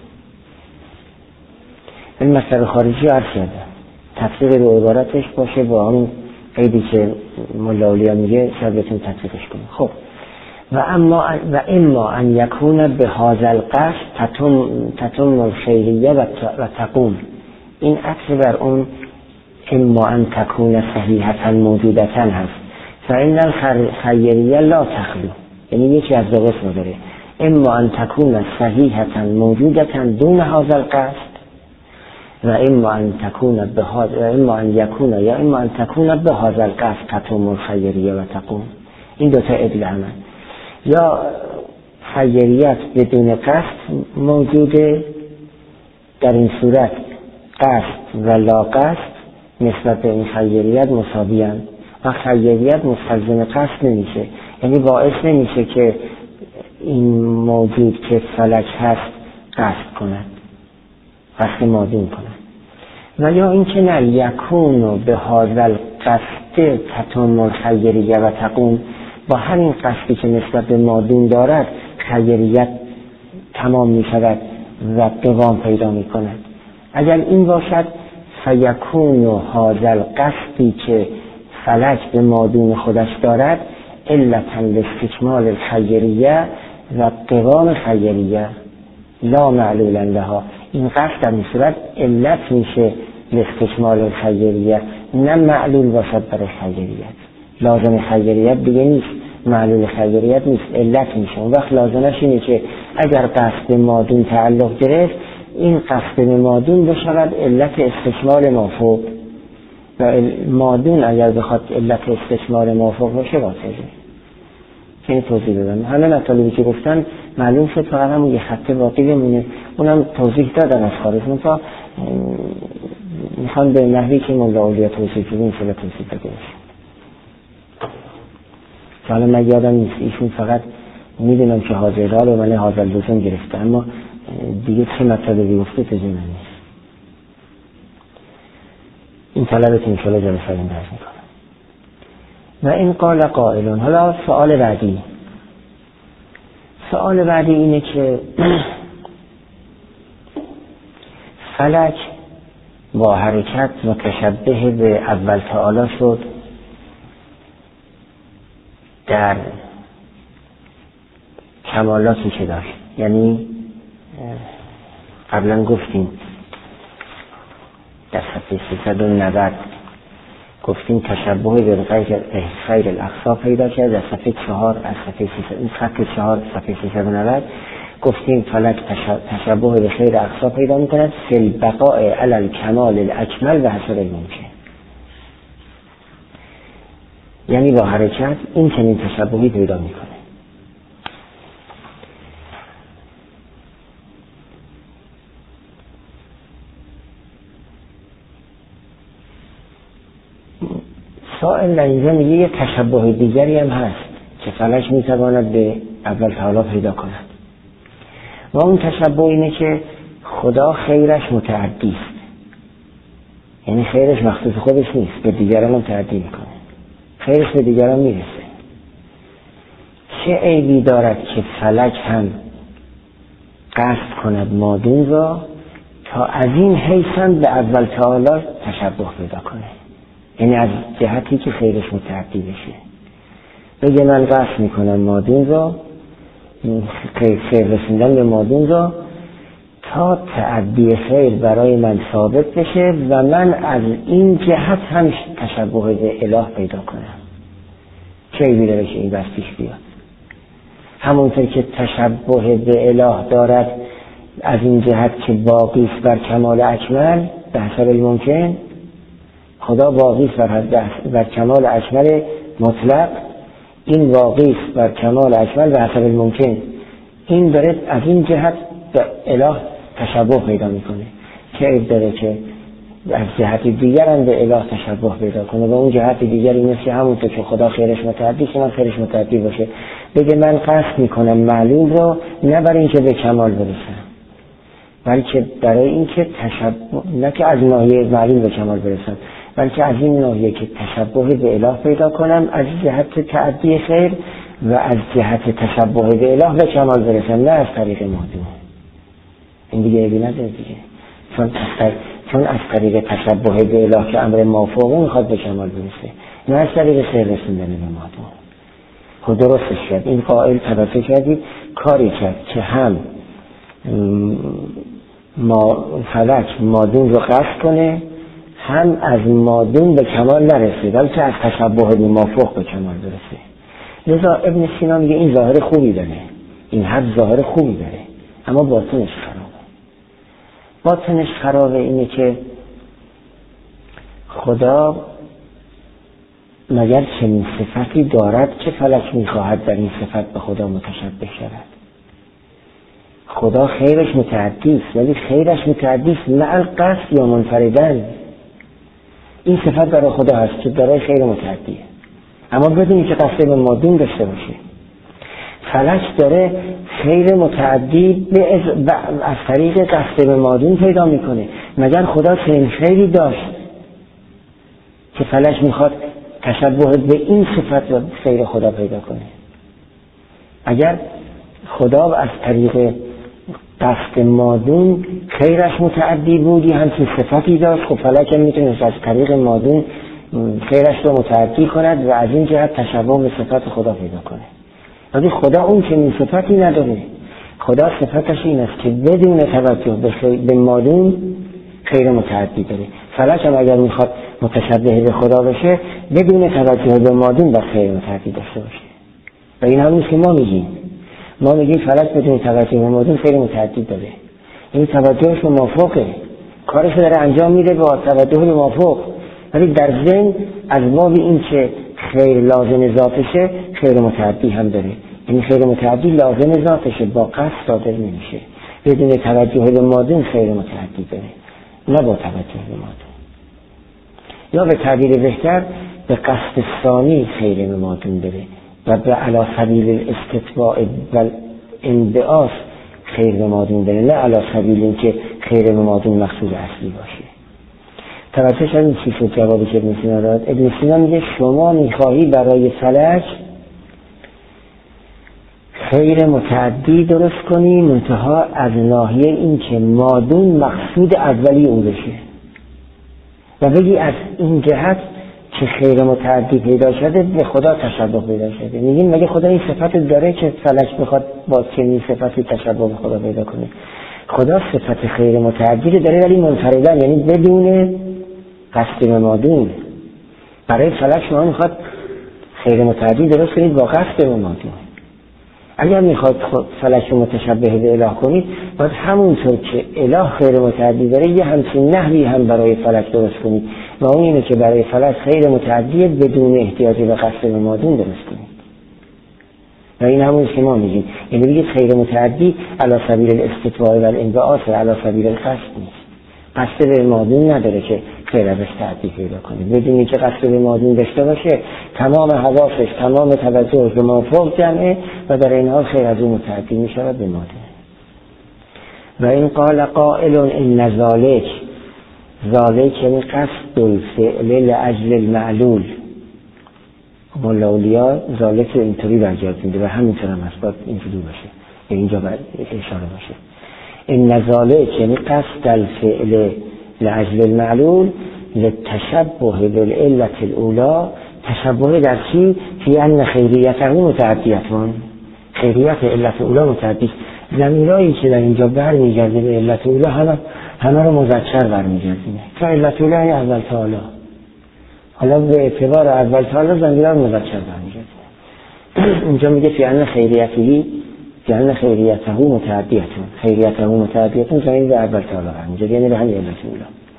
این مسئله خارجی عرض کردم، تفسیر رو عبارتش باشه با همون قیدی که ملا اولیا میگه، شاید بتونیم تطبیقش کنیم. خب و اما و اما ان یکون به هذا القصد تتم تتم الخیریه و تقوم. این عکس بر اون اما ان تکون صحیحتا موجودتا هست. فإن الخیریه لا تخلو، یعنی یکی از دو قسم داره، اما ان تکون صحیحتا موجودتا دون هذا القصد و اما ان تکون به هذا اما ان یکون یا اما ان تکون به هذا القصد تتم الخیریه و تقوم. این دو تا عدل عمل، یا خیریت بدون قصد موجوده، در این صورت قصد و لا قصد نسبت به این خیریت مساوی هستند و خیریت مستلزم قصد نمیشه، یعنی باعث نمیشه که این موجود که فلک هست قصد کند، قصد مادون کند. و یا اینکه نه یکون به هذا القصد تتم الخیریه و تقوم، با همین قصدی که نسبت به مادون دارد خیریت تمام می شود و قوام پیدا می کند. اگر این باشد فیکون هذا القصدی که فلک به مادون خودش دارد علتا لاستکمال الخیریه و قوام خیریه لا معلولا لها. این قصد در این صورت علت میشه لاستکمال الخیریه، نه معلول باشد برای خیریت. لازم خیریت دیگه نیست، معلول خیریت نیست، علت میشه. اون وقت لازمش اینه که اگر قصد مادون تعلق گرفت این قصد مادون بشود علت استکمال مافوق، و مادون اگر بخواد علت استثمار موافق باشه باطله. این توضیح بدم. همه مطالبی که گفتن معلوم شد، فقط همون یه خط باقی بمونه. اونم توضیح دادن از خارج، منتها میخوان به نحوی که مولا اولیا توضیح کنیم این شده توضیح داده باشه. حالا من یادم نیست، ایشون فقط میدونم که حاضر دار و من حاضر لزوم گرفته، اما دیگه چه مطالبی گفته تجربه نیست. این طلبت انشاءالله جلسه این درس میکنم. و این قال قائلون. حالا سوال بعدی سوال بعدی اینه که فلک با حرکت متشبه به اول تعالی شد در کمالاتی که داشت. یعنی قبلا گفتیم در صفحه سیصد و نود گفتیم تشبه به غیر خیر الاقصا پیدا کرد. در صفحه چهار از صفحه سیصد این خط چهار صفحه سیصد و نود گفتیم فلک تشبه به خیر اقصا پیدا میکند فی البقاء علی الکمال الاکمل و حسب الممکن. یعنی با حرکت این چنین تشبهی پیدا میکنه. سائل اینجا میگه یه تشبه دیگری هم هست که فلک میتواند به اول تعالی پیدا کند و اون تشبه اینه که خدا خیرش متعدی است. یعنی خیرش مخصوص خودش نیست، به دیگران متعدی میکنه، خیرش به دیگران میرسه. چه عیبی دارد که فلک هم قصد کند مادون را تا از این حیثاً به اول تعالی تشبه پیدا کنه؟ یعنی از جهتی که خیرش متعدی بشه، بگه من قصد میکنم مادون را، خیر رسیدن به مادون را تا تعدی خیر برای من ثابت بشه و من از این جهت هم تشبه به اله پیدا کنم. چه عیبی داره که این بس پیش بیاد؟ همونطور که تشبه به اله دارد از این جهت که باقی است بر کمال اکمل به حسب الممکن، خدا باقی است بر, بر کمال اکمل مطلق، این واقعی است بر کمال اکمل و حسب الممکن. این داره از این جهت به اله تشبه پیدا میکنه. چه عیب داره که از جهت دیگر هم به اله تشبه پیدا کنه و اون جهت دیگری مثل همونطور که خدا خیرش متعدی که من خیرش متعدی باشه، بگه من قصد میکنم معلوم رو نه برای اینکه به کمال برسم، بلکه برای اینکه تشبه، نه که از ناحیه معلوم به کمال برسم، بلکه از این ناحیه که تشبه به اله پیدا کنم از جهت تعدی خیر و از جهت تشبه به اله به کمال برسم، نه از طریق مادون. این دیگه عیبی نداره دیگه، چون از چون از طریق تشبه به اله که امر موافقه میخواد به کمال برسه، نه از طریق خیر رسوندن به مادون. خود درستش کرد. این قائل توجه کردید کاری کرد که هم ما فلک مادون رو قصد کنه، هم از مادون به کمال نرسه، بلکه از تشبه به موافق به کمال برسه. لذا ابن سینا میگه این ظاهر خوبی داره، این حد ظاهر خوبی داره، اما باطنش خرابه. باطنش خرابه اینه که خدا مگر چنین صفتی دارد که فلک میخواهد در این صفت به خدا متشبه شود؟ خدا خیرش متعدی است، ولی خیرش متعدی است مع القصد یا منفردن. این صفت برای خدا هست که برای خیر متعدیه، اما بدونی که قصد به مادون داشته باشه. فلک داره خیر متعدی از طریق قصد به مادون پیدا میکنه. مگر خدا چنین خیری داشت که فلک میخواد تشبه به این صفت و خیر خدا پیدا کنه؟ اگر خدا از طریق قصد مادون خیرش متعدی بودی همچین صفتی داشت، خب فلک هم میتونه از طریق مادون خیرش رو متعدی کند و از این جهت تشبه به صفت خدا پیدا کنه. ولی خدا اون چنین صفتی نداره. خدا صفتش این است که بدون توجه به, به مادون خیر متعدی داره. فلک هم اگر میخواد متشبه به خدا بشه بدون توجه به مادون با خیر متعدی داشته باشه. و این همونیست که ما میگیم. ما میگیم فلک بدون توجه به مادون خیر متعدی داره. این توجهش به موافقه، کارش داره انجام میده با توجه به موافق، ولی در ذهن از باب این که خیر لازم ذاتشه خیر متعدی هم داره. این خیر متعدی لازم ذاتشه، با قصد صادر نمیشه. بدون توجه به مادون خیر متعدی داره، نه با توجه به مادون. یا به تعبیر بهتر به قصد ثانی خیر مادون داره و به علی سبیل الاستتباع و انبعاث خیر مادون داره، نه علی سبیل این که خیر مادون مقصود اصلی باشه. توجه شد این چی شد جوابی که ابن سینا داد؟ ابن سینا میگه شما میخواهی برای فلک خیر متعدی درست کنی، منتها از ناحیه این که مادون مقصود اولی اون بشه و بگی از این جهت که خیر متعدی پیدا شده به خدا تشبه پیدا شده. میگیم مگه خدا این صفت داره که فلک بخواد با چنین صفتی تشبه به خدا پیدا کنه؟ خدا صفت خیر متعدی رو داره ولی منفردن، یعنی بدون قصد مادون. برای فلک شما میخواد خیر متعدی درست کنید با قصد مادون. اگر میخواد فلک رو متشبه به اله کنید باید همونطور که اله خیر متعدی داره یه همچین نحوی هم برای فلک درست کنید و اون اینه که برای فلک خیر متعدی بدون احتیاج به قصد مادون درست کنید. و این همون که ما میگیم، یعنی بگید خیر متعدی علی سبیل الاستطاعه و الانبعاث علی سبیل القصد نیست. قصد به مادون نداره که خیر ازش تعدی پیدا کنید. بدونی که قصد به مادون داشته باشه تمام حواسش تمام توجهش به مافوق جمعه و در این حال خیر از اون متعدی می شود به مادون. و این قال قائل ان ذالک ذالک یعنی قصد الفعل لاجل المعلول. مولا اولیا ذالک اینطوری برجات میده و همینطور هم هست، باید اینجوری باشه، اینجا باید اشاره باشه. ان ذالک یعنی قصد الفعل لاجل المعلول للتشبه بالعلة الاولى. تشبه در چی؟ فی ان خیریته متعدیتون، خیریت علت اولی متعدی. ضمیرایی که در اینجا برمیگرده به علت اولی همه همه رو مذکر برمیگرده، تا علت اولی اول تا حالا. حالا به اعتبار اول تا حالا ضمیرها رو مذکر برمیگرده. اینجا میگه فی ان خیریتی یعنی خیریته متعدیتون، خیریته متعدیتون زمین به اول تا حالا برمیگرده، یعنی به همین علت اولی.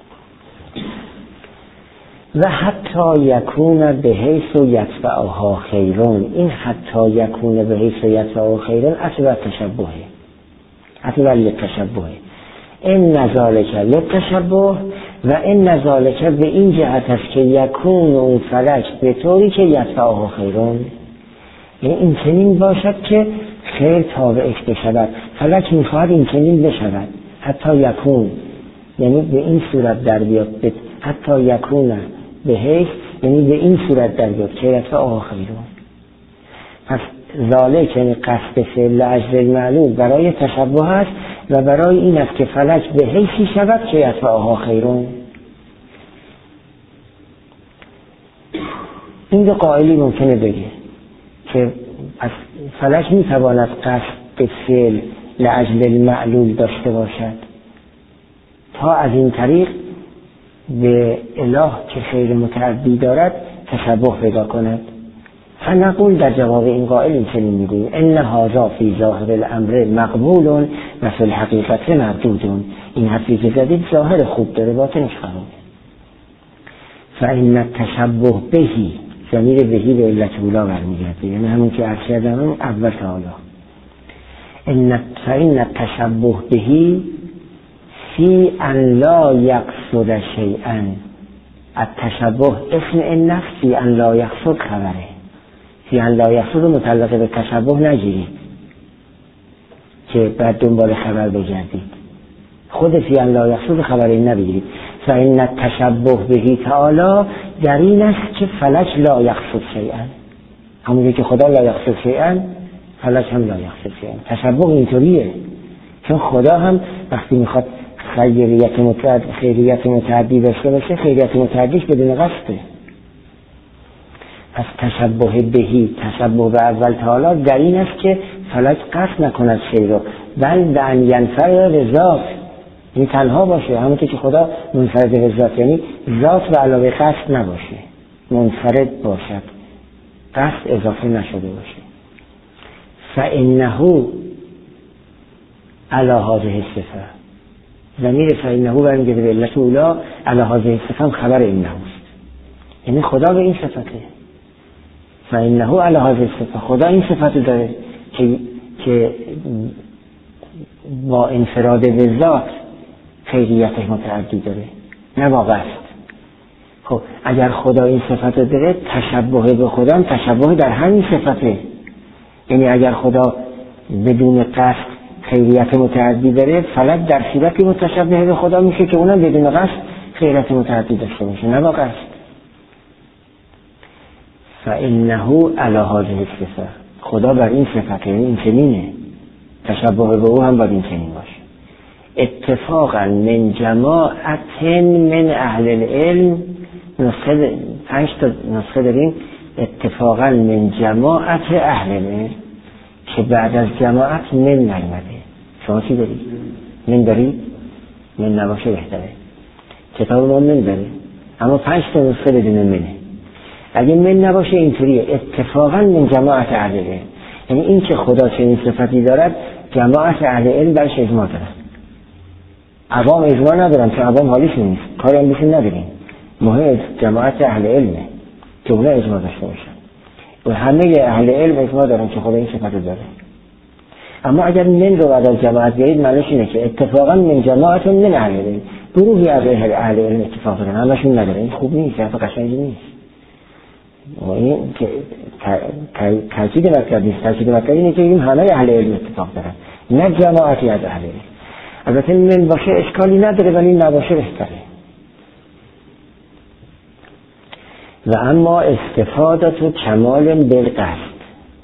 و حتی یکون به حیث و یتبعها خیرون. این حتی یکون به حیث و یتبعها خیرون اصلا تشبهه، اصلا لتشبهه. این نزالک لتشبه و این نزالک به این جهت است که یکون اون فلک به طوری که یتبعها خیرون، یعنی این چنین باشد که خیر تابعش بشود. فلک میخواهد این چنین بشود، حتی یکون یعنی به این صورت در بیاد، حتی یکونه به حیث یعنی به این صورت در بیاد که یتبع آخرون. پس ذالک یعنی قصد فعل لاجل المعلول برای تشبه است و برای این است که فلک به حیثی شود که یتبع آخرون. این دو قائلی ممکنه بگه که از فلک میتواند قصد فعل لاجل المعلول داشته باشد تا از این طریق به اله که خیر متعدی دارد تشبه پیدا کند. فنقول در جواب این قائل این چنین میگویم ان هذا فی ظاهر الامر مقبول و فی الحقیقت مردود. این حرفی که زدید ظاهر خوب داره، باطنش خرابه. فان التشبه بهی ضمیر بهی به علت اولا برمیگرده، یعنی همون که عرض کردم اول تا حالا. ان فان التشبه بهی فی ان لا یقصد شیئا. التشبه اسم این نفس، فی ان لا یقصد خبره. فی ان لا یقصد متعلق به تشبه نگیرید که بعد دنبال خبر بگردید، خود فی ان لا یقصد خبره نبگیرید. فإن التشبه بهی تعالی در این است که فلک لا یقصد شیئا، همونی که خدا لا یقصد شیئا فلک هم لا یقصد شیئا. تشبه اینطوریه چون خدا هم وقتی میخواد خیریت متعدی خیریت متعدی داشته باشه خیریت متعدیش بدون قصده. پس تشبه بهی تشبه به اول تعالی در این است که فلک قصد نکند شی رو، بل به ان ینفرد به ذات، این تنها باشه، همونطور که خدا منفرد به ذات یعنی ذات و علاوه قصد نباشه، منفرد باشد، قصد اضافه نشده باشه. فانه علی هذه الصفه، ضمیر فانه برمیگرده به علت اولا، علی هذه الصفه خبر انه است. یعنی خدا به این صفته. فإنه علی هذه الصفة، خدا این صفت داره که که با انفراد به ذات خیریتش متعدی داره، نه با قصد. خب اگر خدا این صفت داره، تشبه به خدا هم تشبه در همین صفته. یعنی اگر خدا بدون قصد خیریت متعدی داره، فلک در صورتی متشبه به خدا میشه که اونم بدون قصد خیریت متعدی داشته باشه، نه با قصد. فإنه علی هذه الصفة، خدا بر این صفت، یعنی این چنینه، تشبه به او هم باید این چنین باشه. اتفاقا من جماعت من اهل العلم، نسخه پنج تا نسخه داریم، اتفاقا من جماعت اهل العلم، که بعد از جماعت من نیامده. شما چی دارید؟ من دارید؟ من نباشه بهتره. کتاب ما من داره، اما پنج تا نسخه بدون منه. اگه من نباشه اینطوریه، اتفاقا من جماعت اهل العلم، یعنی این که خدا چنین صفتی دارد جماعت اهل علم برش اجماع دارد. عوام اجماع ندارن، چون عوام حالیش نیست، کاری هم بشون نداریم. مهم جماعت اهل علمه که اونا اجماع داشته باشن و همه اهل علم اجماع دارن که خدا این صفت داره. اما اگر من رو بعد از جماعت بیایید، معنیش اینه که اتفاقا من جماعت من اهل علم، گروهی از اهل علم اتفاق دارن، همشون ندارن. این خوب نیست، حرف قشنگی نیست. و این که تاکید مطلب نیست. تاکید مطلب اینه که این همه اهل علم اتفاق دارن، نه جماعتی از اهل علم. البته من باشه اشکالی نداره، ولی نباشه بهتره. و اما استفادت و کمال بالقصد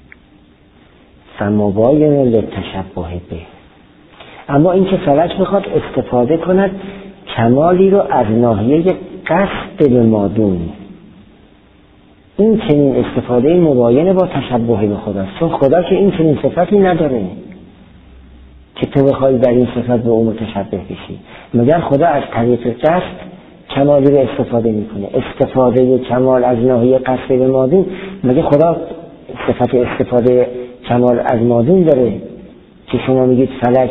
فمباین للتشبه به، اما این که فلک بخواد استفاده کند کمالی رو از ناحیه قصد به مادون، این چنین استفاده مباینه با تشبه به خداست، چون خدا که این چنین صفتی نداره که تو بخوای بر این صفت به اون متشبه بشی، مگر خدا از طریق قصد کمالی رو استفاده میکنه. استفاده کمال از ناحیه قصد به مادون، مگر خدا صفت استفاده کمال از مادون داره که شما میگید فلک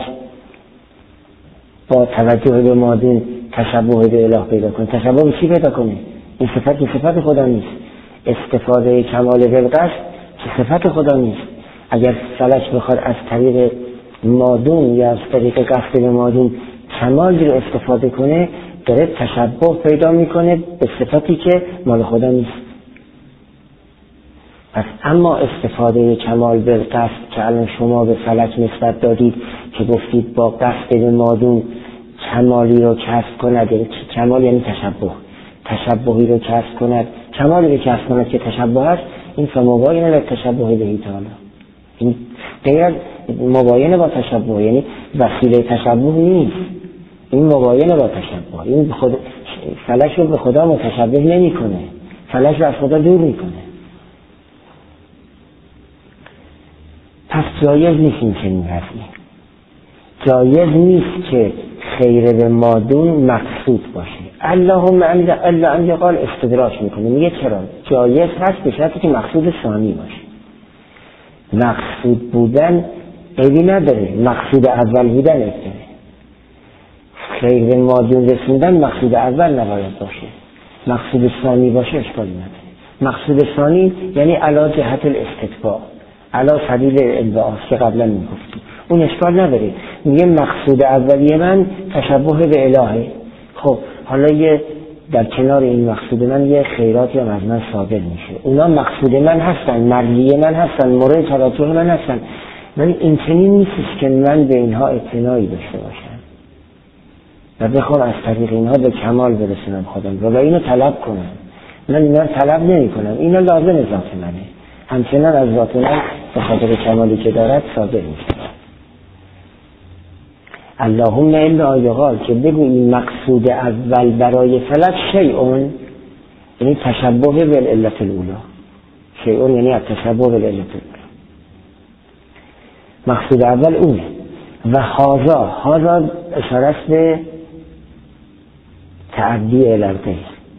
با توجه به مادون تشبه به اله پیدا کنه؟ تشبه به چی پیدا کنه؟ این صفت که صفت خدا نیست. استفاده کمال بالقصد که صفت خدا نیست. اگر فلک بخواد از طریق مادون یا از طریق قصد به مادون کمالی رو استفاده کنه، داره تشبه پیدا میکنه به صفتی که مال خدا نیست. پس اما استفاده کمال بالقصد که الان شما به فلک نسبت دادید که گفتید با قصد به مادون کمالی رو کسب کند، یعنی کمال یعنی تشبه، تشبهی رو کسب کند، کمالی رو کسب کند که تشبه است، این فمباین للتشبه به تعالی. این غیر از مباینه با تشبه، یعنی وسیله تشبه نیست، این مباینه با تشبه. این خود فلک رو به خدا متشبه نمی کنه، فلک رو از خدا دور می کنه. پس جایز نیست این چنین حرفی. جایز نیست که خیر به مادون مقصود باشه. اللهم الا ان یقال استدراج میکنه، میگه چرا؟ جایز هست به شرطی که مقصود ثانی باشه. مقصود بودن عیبی نداره، مقصود اول بودن عیب داره. خیر به مادون رسوندن مقصود اول نباید باشه، مقصود ثانی باشه اشکالی نداره. مقصود ثانی یعنی علی جهت الاستتباع، علی سبیل الانبعاث که قبلا میگفتیم، اون اشکال نداره. میگه مقصود اولیه من تشبه به الهه. خب حالا یه در کنار این مقصود من یه خیراتی هم از من صادر میشه، اونا مقصود من هستن، مرجیه من هستن، مورد توجه من هستن، ولی این چنین نیست که من به اینها اعتنایی داشته باشم و بخوام از طریق اینها به کمال برسونم خودم رو و اینو طلب کنم. من اینا طلب نمی کنم، اینا لازم ذات منه، همچنان از ذات من به خاطر کمالی که دارد صادر میشه. اللهم الا یقال که بگو این مقصود اول برای فلک شیئون، یعنی تشبه بالعلت الاولی. شیئون یعنی تشبه بالعلت الاولی. مقصود اول اونه. و هذا هذا اشاره به تعدی الالغیر،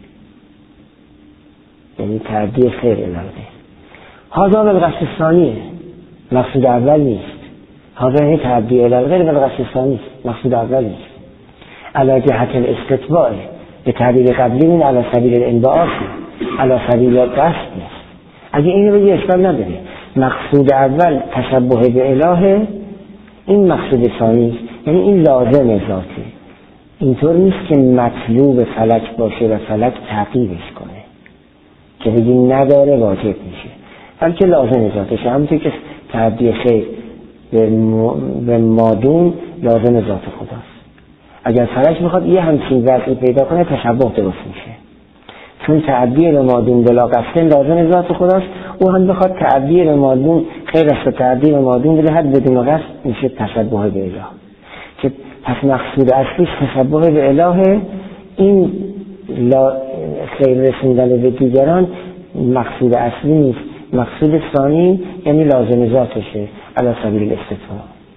یعنی تعدی خیر الالغیر. هذا بالقصد ثانیه، مقصود اول نیست. هذا یعنی تعدی الالغیر بالقصد ثانی، مقصود اول نیست. علی جهت الاستتباع، به تعبیر قبلی این علی سبیل الانبعاث، علی سبیل قصد نیست. اگه اینو بگی اشکال نداره. مقصود اول تشبه به الهه، این مقصود ثانی، یعنی این لازم ذاته. اینطور نیست که مطلوب فلک باشه و فلک تعقیبش کنه که بگی نداره واجب میشه، بلکه لازم ذاتشه. همونطور که تعدی خیر به مادون لازم ذات خداست. اگر فلک میخواد یه همچین وضعی پیدا کنه تشبه درست میشه، چون تعدی به مادون بلا قصد لازم ذات خداست. او هم بخواد تعدی به مادون خیر است و تعدی به مادون بدهد بدون قصد، میشه تشبه به اله. که پس مقصود اصلیش تشبه به الهه. این خیر رسوندن به دیگران مقصود اصلی نیست. مقصود ثانی یعنی لازم ذاتشه، علی سبیل الاستطاعه.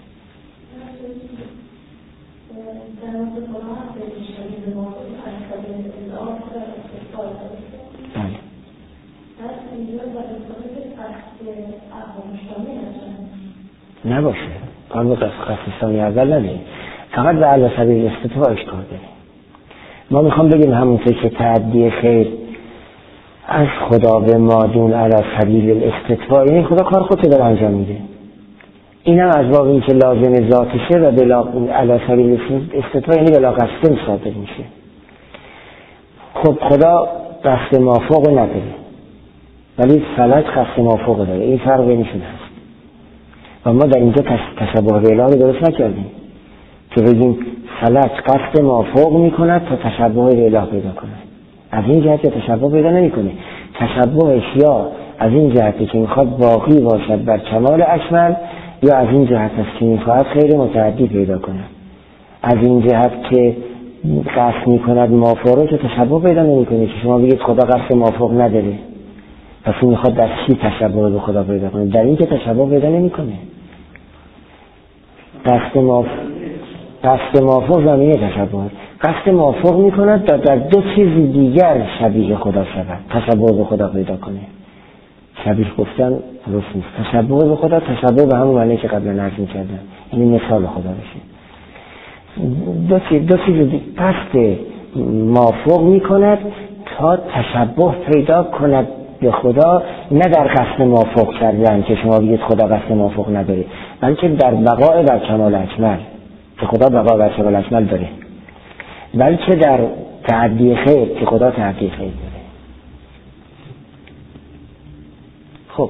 نباشه کار به خصیصانی اول نداریم، فقط به علی سبیل استطاعهش کار داریم. ما میخوام بگیم همونطور که تعدی خیر از خدا به مادون علی سبیل الاستطاعه، یعنی خدا کار خودت داره انجام میده. این هم از باب این که لازم ذاتشه و بلا علی سبیل الاستطاعه یعنی بلا قصد صادر میشه. خب خدا قصد موافق نداره ولی فلک قصد موافق داره، این فرق بینشون هست. و ما در اینجا تشبه به اله درست نکردیم که بگیم فلک قصد موافق میکند تا تشبه به اله پیدا کند. از این جهت که تشبه پیدا نمیکنه، تشبهش یا از این جهتی که میخواد باقی باشد بر کمال اکمل، یا از این جهت است که میخواد خیر متعدی پیدا کند. از این جهت که قصد میکند موافق که تشبه پیدا نمیکنه، که شما بگید خدا قصد موافق نداره، پس این میخواد در چی تشبه به خدا پیدا کنه؟ در این که تشبه پیدا نمیکنه. قصد موافق قصد موافق زمینه تشبه قصد موافق میکند تا در دو چیز دیگر شبیه خدا شود، تشبه به خدا پیدا کنه. شبیه گفتن درست نیست. تشبه به خدا تشبه به همون معنی که قبلا عرض می‌کردم، یعنی مثال خدا بشه. دو چیز دو چیز قصد موافق میکند تا تشبه پیدا کند به خدا، نه در قصد موافق کردن که شما بگید خدا قصد موافق نداره، بلکه در بقای بر کمال اکمل که خدا بقای بر کمال اکمل داره، بلکه در تعدی خیر که خدا تعدی خیر داره. خب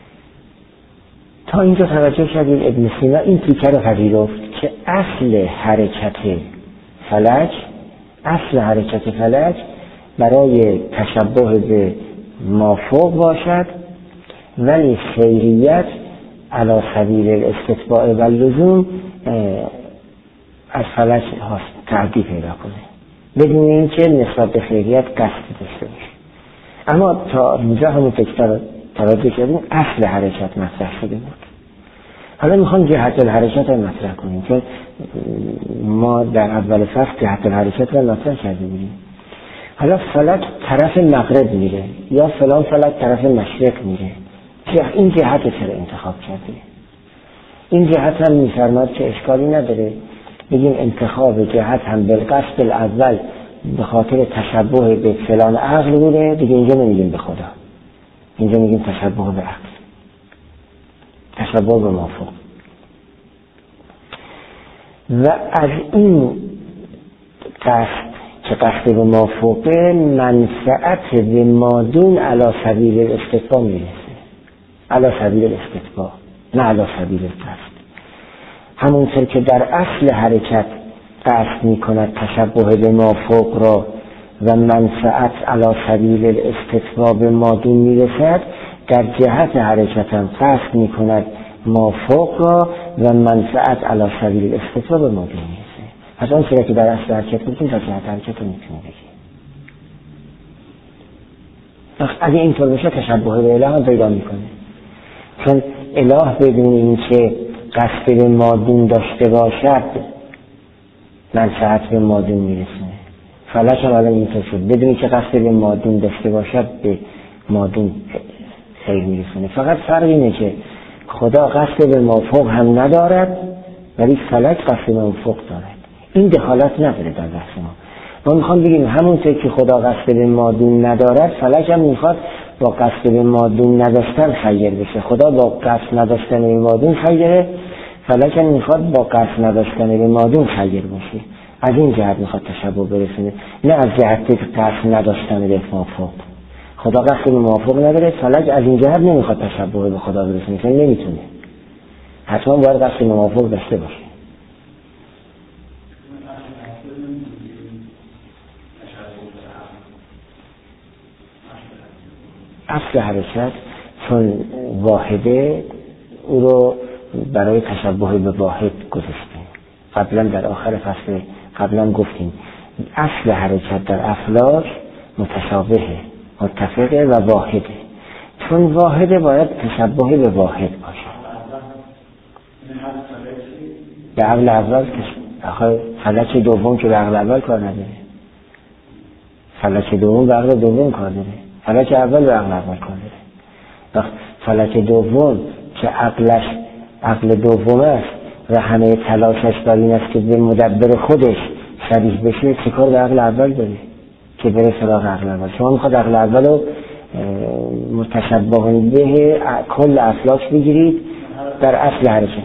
تا اینجا توجه کردید ابن سینا این تیکه رو پذیرفت که اصل حرکت فلک اصل حرکت فلک برای تشبه به مافوق باشد، ولی خیریت علی سبیل الاستتباع و لزوم از فلک تعدی پیدا کنه بدون اینکه نسبت به خیریت قصد داشته باشه. اما تا اینجا همون تکتر توجه کردیم اصل حرکت مطرح شده بود. حالا میخوام جهت الحرکت رو مطرح کنیم، چون ما در اول فصل جهت الحرکت رو مطرح کرده بودیم. حالا فلک طرف مغرب میره یا فلان فلک طرف مشرق میره، این جهت چرا انتخاب کرده؟ این جهت هم میفرماد که اشکالی نداره بگیم انتخاب جهت هم بالقصد الاول به خاطر تشبه به فلان عقل بوده، دیگه اینجا نمیگیم به خدا، اینجا میگیم تشبه به عقل، تشبه به موافق. و از این قصد که قصد به موافقه منفعت به مادون علی سبیل الاستتباع میرسه، علی سبیل الاستتباع نه علی سبیل القصد. همونطور که در اصل حرکت قصد میکند تشبه به موافق را و منفعت علی سبیل الاستتباع به مادون میرسد، در جهت حرکت هم قصد میکند موافق را و منفعت علی سبیل الاستتباع به مادون میرسه. پس آن چیزی که در اصل حرکت میکنیم در جهت حرکت رو میتونیم بگیم. اگه اینطور بشه تشبه به اله هم پیدا میکنه، چون اله بدون این که قصد به مادون داشته باشد منفعت به مادون میرسونه. فلک هم الان اینطور شد، بدون که قصد به مادون داشته باشد به مادون خیر میرسونه. فقط فرق اینه که خدا قصد به موافق هم ندارد ولی فلک قصد به موافق دارد. این دخالت نداره در بحث ما، ما میخوام بگیم همونطور که خدا قصد به مادون ندارد، فلک هم میخواد با قصد به مادون نداشتن خیر بشه. خدا با قصد نداشتن به مادون خیره، فلک هم میخواد با قصد نداشتن به مادون خیر باشه. از این جهت میخواد تشبه برسونه، نه از جهت قصد نداشتن به موافق. خدا قصد به موافق نداره، فلک از این جهت نمیخواد تشبه به خدا برسونه، چون نمیتونه. حتما باید قصد به موافق داشته باشه. اصل حرکت چون واحده، او رو برای تشبه به واحد گذاشتیم. قبلا در آخر فصل قبلا گفتیم اصل حرکت در افلاک متشابهه، متفقه و واحده. چون واحده باید تشبه به واحد باشه. به عقل اول که فلک دوم که به عقل اول کار نداره، فلک دوم به عقل دوم کار داره، فلک اول به عقل اول کار داره. وقت فلک دوم که عقلش عقل دوم است و همه تلاشش بر این است که به مدبر خودش شبیه بشه، چه کار به عقل اول داره که بره سراغ عقل اول؟ شما میخواد عقل اول رو متشبه به کل افلاک بگیرید در اصل حرکت.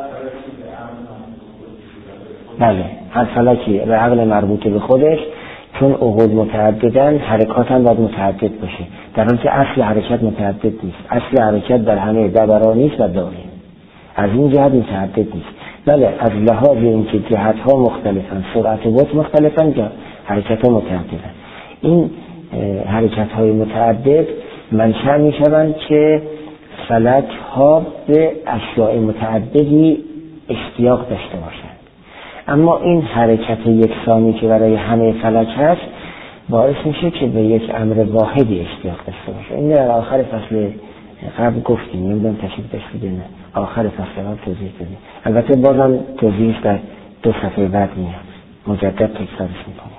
بله، هر فلکی به عقل مربوط به خودش، چون عقول متعددن حرکات هم باید متعدد باشه، در حالی که اصل حرکت متعدد نیست. اصل حرکت در همه دورانی است و دائم، از این جهت متعدد نیست. بله، از لحاظ اینکه جهت ها مختلفن، سرعت و بطء مختلفن، حرکت ها متعددن. این حرکت های متعدد منشأ می شوند که فلک ها به اشیاء متعددی اشتیاق داشته باشند. اما این حرکت یکسانی که برای همه فلک هست باعث میشه که به یک امر واحدی اشتیاق داشته باشه. این در آخر فصل قبل گفتیم، نمیدونم تشریف داشتید نه، آخر فصل قبل توضیح دادیم. البته بازم توضیحش در دو صفحه بعد میاد، مجدد تکرارش میکنم.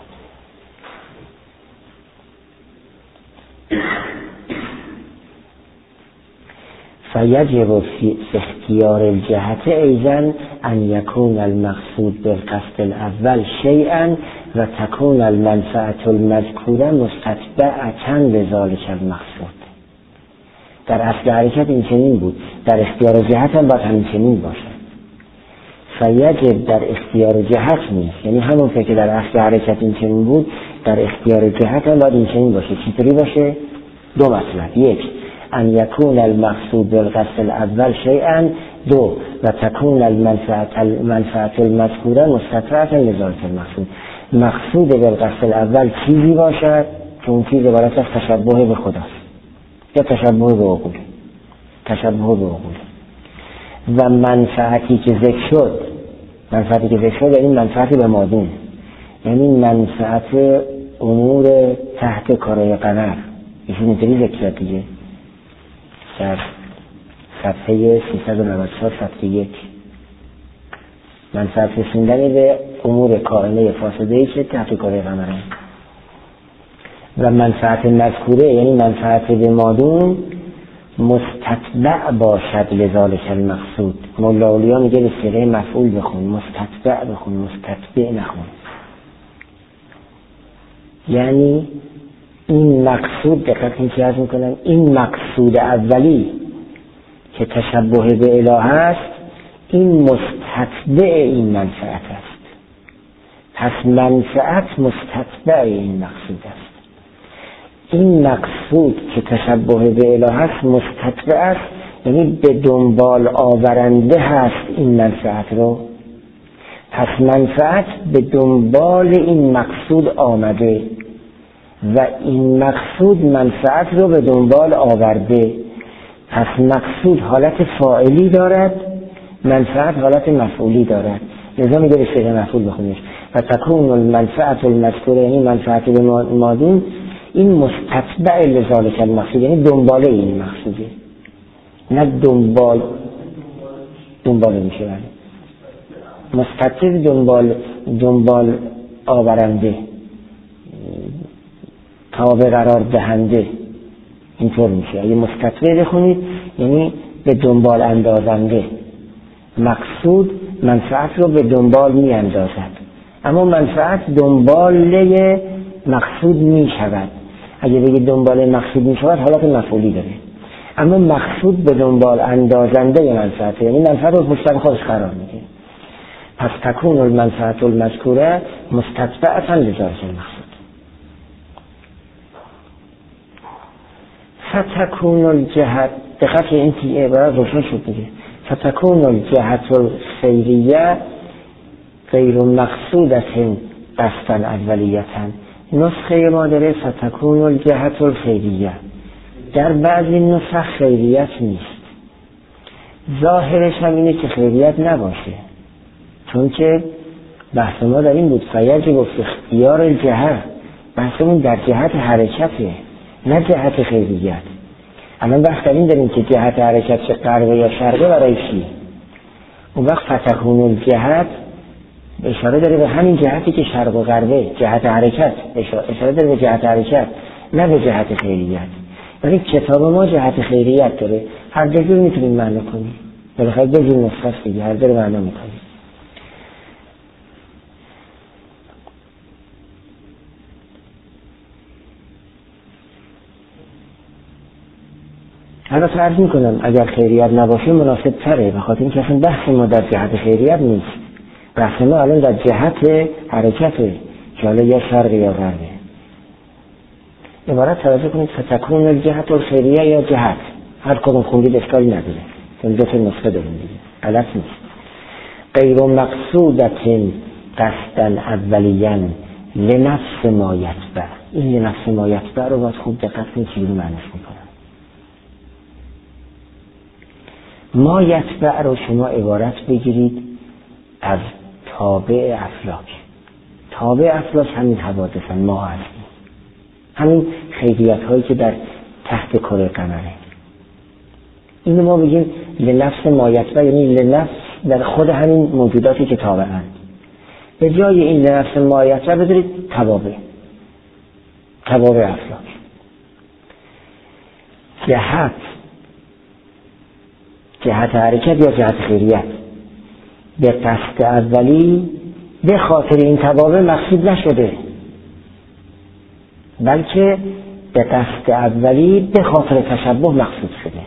فیجب فی اختیار الجهت ایضا ان یکون المقصود بالقصد الاول شیئا و تکون المنفعة المذکوره مستتبعة لذلک المقصود. در اصل حرکت این چنین بود، در اختیار جهت هم باید همین چنین باشه. فیجب در اختیار جهت نیست، یعنی همون که در اصل حرکت این چنین بود، در اختیار جهت هم باید این چنین باشه. چطوری باشه؟ دو مطلب: یک، ان یکون المقصود بالقصد الاول شیئا، دو، و تکون المنفعة المنفعة المذکوره مستتبعة لذلک المقصود. مقصود بالقصد الاول چیزی باشد که اون چیز عبارت از تشبه به خداست یا تشبه به عقول، تشبه به عقول. و منفعتی که ذکر شد، منفعتی که ذکر شد یعنی منفعت به مادون، یعنی منفعت امور تحت کارای قمر. ایشون اینطوری ذکر شد دیگه در صفحه سیصد و نود و چهار صفحه یک، منفعت رسوندن به امور کائنه فاسده‌ای که تحت کارای قمر هست. و منفعت مذکوره یعنی منفعت به مادون مستتبع باشد لذالک المقصود. مولا اولیا میگه به صیغه مفعول بخون، مستتبع بخون، مستتبع نخون. یعنی این مقصود، دقت این که عرض میکنم، این مقصود اولی که تشبه به اله است، این مستتبع این منفعت است. پس منفعت مستتبع این مقصود است. این مقصود که تشبه به اله است مستتبع است، یعنی به دنبال آورنده هست این منفعت رو. پس منفعت به دنبال این مقصود آمده و این مقصود منفعت رو به دنبال آورده. پس مقصود حالت فاعلی دارد، منفعت حالت مفعولی دارد. لذا میگه به صیغه مفعول بخونیش. و تکون المنفعة المذکوره یعنی منفعت به مادون، این مستتبع لذالک المقصود، یعنی دنباله این مقصوده، نه دنبال دنباله میشه. بله، مستتبع دنبال دنبال آورنده، تابع قرار دهنده، اینطور میشه. اگه مستتبع بخونید یعنی به دنبال اندازنده. مقصود منفعت رو به دنبال می اندازد. اما منفعت دنباله مقصود می شود. اگه بگید دنباله مقصود می شود حالت مفعولی داره، اما مقصود به دنبال اندازنده منفعت، یعنی منفعت رو پشت سر خودش قرار میده. پس تکون المنفعت المذکوره مستتبعة لذلک المقصود. فتکون الجهت، دقیق این تی عبارت روشن شد دیگه. فتکون الجهت الخیریه غیر مقصودة قصدا اولیة. نسخه ما داره فتکون الجهت الخیریه، در بعضی نسخ خیریت نیست. ظاهرش هم اینه که خیریت نباشه، چون که بحث ما در این بود فیضی گفت اختیار الجهت، بحثمون در جهت حرکته نه جهت خیریت. الان بحث در این داریم که جهت حرکت چه غربه یا شرقه برای چی. اون وقت فتکون الجهت اشاره داره به همین جهتی که شرق و غربه، جهت حرکت، اشاره داره به جهت حرکت نه به جهت خیریت. ولی کتاب ما جهت خیریت داره، هر دو جور میتونیم معنی کنیم، بالاخره دو جور نسخه است دیگه، هر دو رو معنی میکنیم. حالا فرض میکنم اگر خیریت نباشه مناسب تره، بخاطر اینکه اصلا بحث ما در جهت خیریت نیست، بحث ما الان در جهت حرکته که حالا یا شرق یا غربه. عبارت توجه کنید فتکون الجهت الخیریه یا جهت، هر کدوم خوندید اشکالی نداره، چون دو تا نسخه داریم دیگه، غلط نیست. غیر مقصودة قصدا اولیاً لنفس ما یتبع. این لنفس ما یتبع رو باید خوب دقت کنید چجوری معنیش میکنم. ما یتبع رو شما عبارت بگیرید از تابع افلاک. تابع افلاک همین حوادثن، ما هستیم، همین خیریت هایی که در تحت کره قمره. اینو ما بگیم لنفس ما یتبع، یعنی لنفس در خود همین موجوداتی که تابعند. به جای این لنفس ما یتبع بذارید توابع، توابع افلاک. جهت، جهت حرکت یا جهت خیریت به قصد اولی به خاطر این توابع مقصود نشده، بلکه به قصد اولی به خاطر تشبه مقصود شده.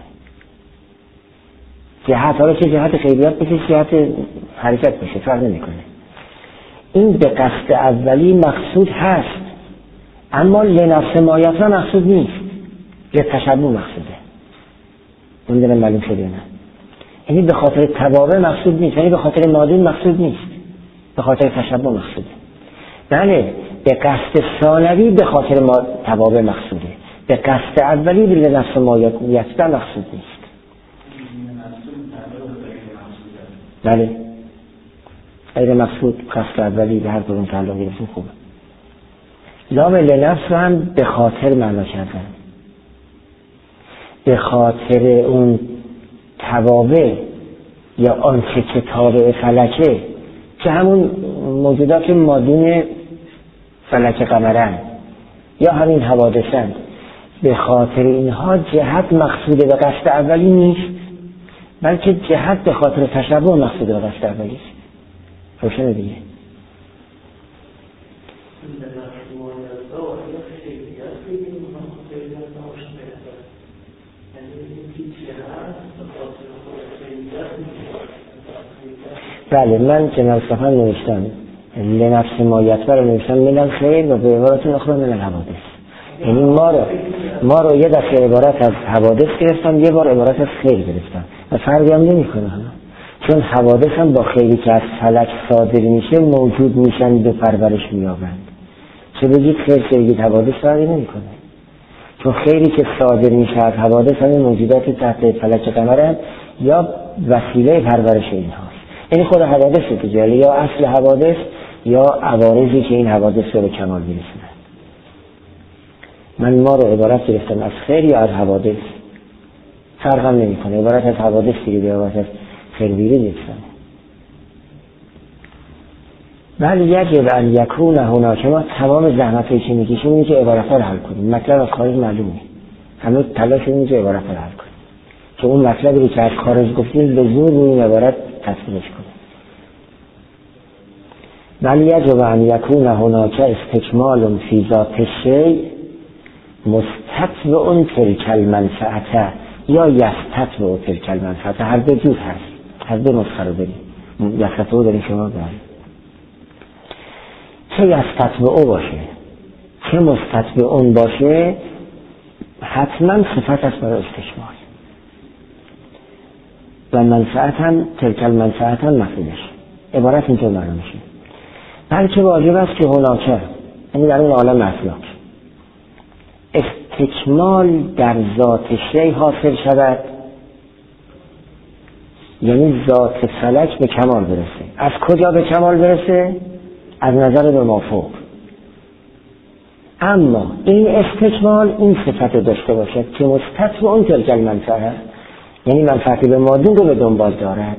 جهت حالا که جهت خیریت بشه جهت حرکت بشه فرق نمیکنه. این به قصد اولی مقصود هست، اما لنفس ما یتبع مقصود نیست، به تشبه مقصوده. اون دارم معلوم شده نه، یعنی به خاطر توابع مقصود نیست، یعنی به خاطر مادون مقصود نیست، به خاطر تشبه مقصوده. بله به قصد ثانوی به خاطر ما توابع مقصوده، به قصد اولی به لنفس ما یتبع مقصود نیست. بله غیر مقصود قصد اولی به هر کدوم تعلق گرفتیم خوبه. لام لنفس هم به خاطر معنا کردن، به خاطر اون توابع یا آنچه که تابع فلکه، که همون موجودات مادون فلک قمرن یا همین حوادثن، به خاطر اینها جهت مقصود به قصد اولی نیست، بلکه جهت به خاطر تشبه مقصود به قصد اولی است. روشنه دیگه. بله من جناب صفحه نوشتم لنفس ما یتبع رو نوشتم من الخیر و به عبارت اخرى من الحوادث. یعنی ما رو ما رو یه دفعه عبارت از حوادث گرفتم، یه بار عبارت از خیر گرفتم و فرقی هم نمی‌کنه، چون حوادث هم با خیری که از فلک صادر میشه موجود میشن و پرورش مییابند. چه بگید خیر چه بگید حوادث فرقی نمی‌کنه، چون خیری که صادر میشه از حوادث همین موجودات تحت فلک قمرن یا وسیله پرورش اینها، یعنی خود حوادث که جالی یا اصل حوادث یا عوارضی که این حوادث رو به کمال میرسونن. من ما رو عبارت گرفتم از خیر یا از حوادث، فرق هم نمی کنه، عبارت از حوادث دیگه به عبارت از خیر بیری گرفتم. ولی یجب ان یکون هناک، ما تمام زحمتایی که میکشیم اینه که عبارت رو حل کنیم، مطلب از خارج معلومه، همه تلاش اینه که عبارت رو حل کنیم، که اون مطلبی که از خارج گفتیم به زور روی این عبارت تصویرش کنیم. ولی یجب ان یکون هناک استکمال فی ذات الشیء مستتبع تلک المنفعه یا یستتبع تلک المنفعه. هر دو جور هست، هر دو نسخه رو بریم. یستتبع داریم شما بریم، چه یستتبع باشه چه مستتبع اون باشه حتما صفت است برای استکمال و منفعت هم تلک المنفعه هم مفعولش. عبارت اینطور معنا میشه، بلکه واجب است که هناکه، یعنی در اون عالم افلاک، استکمال در ذات شیء حاصل شود، یعنی ذات فلک به کمال برسه. از کجا به کمال برسه؟ از نظر به مافوق. اما این استکمال این صفت داشته باشد که مستتبع اون تلک المنفعه، یعنی منفعت به مادون رو به دنبال دارد،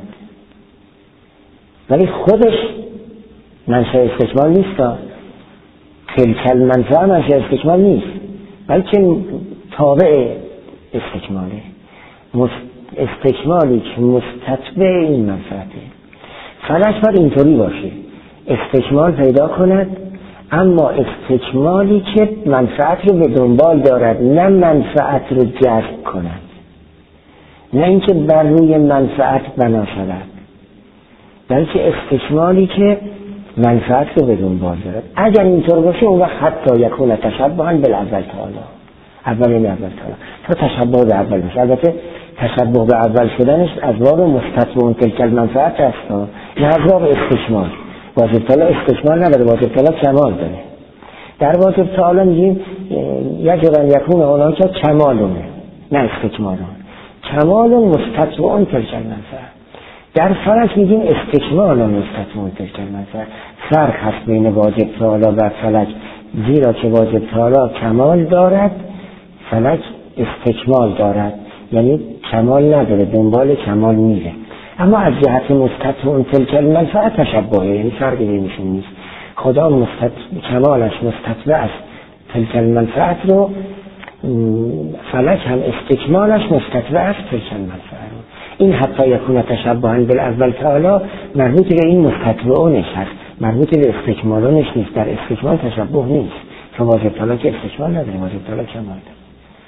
ولی خودش منشأ استکمال نیست. تلک المنفعه منشأ استکمال نیست، بلکه تابع استکماله. استکمالی که مستتبع این منفعته. فلک باید اینطوری باشه، استکمال پیدا کند، اما استکمالی که منفعت رو به دنبال دارد، نه منفعت رو جذب کند، نه اینکه بر روی منفعت بنا شود، بلکه استکمالی که منفعت رو به دنبال دارد. اگر اینطور باشه اون وقت حتی یکون تشبها بالاول تعالی، اول این اول تعالی تا تشبه به اول باشه. البته تشبه به اول شدنش از باب مستتبع تلک المنفعت است، نه از باب استکمال. واجب تعالی استکمال نداره، واجب تعالی کمال داره. در واجب تعالی میگیم یجب ان یکون هناک کمالون، نه استکمالون. کمال مستتبع تلک المنفعه. در فلک میگیم استکمال مستتبع تلک المنفعه. فرق هست بین واجب تعالی و فلک، زیرا که واجب تعالی کمال دارد، فلک استکمال دارد، یعنی کمال نداره، دنبال کمال میره. اما از جهت مستتبع تلک المنفعه تشبهه، یعنی فرقی بینشون نیست. خدا مستتبع کمالش مستتبع است تلک المنفعه رو، فلک هم استکمالش مستتبع است تلک المنفعه رو. این حتی یکون تشبها بالاول تعالی مربوط به این مستتبعونش هست، مربوط به استکمالونش نیست. در استکمال تشبه نیست، چون واجب تعالی که استکمال نداره، واجب تعالی کمال داره.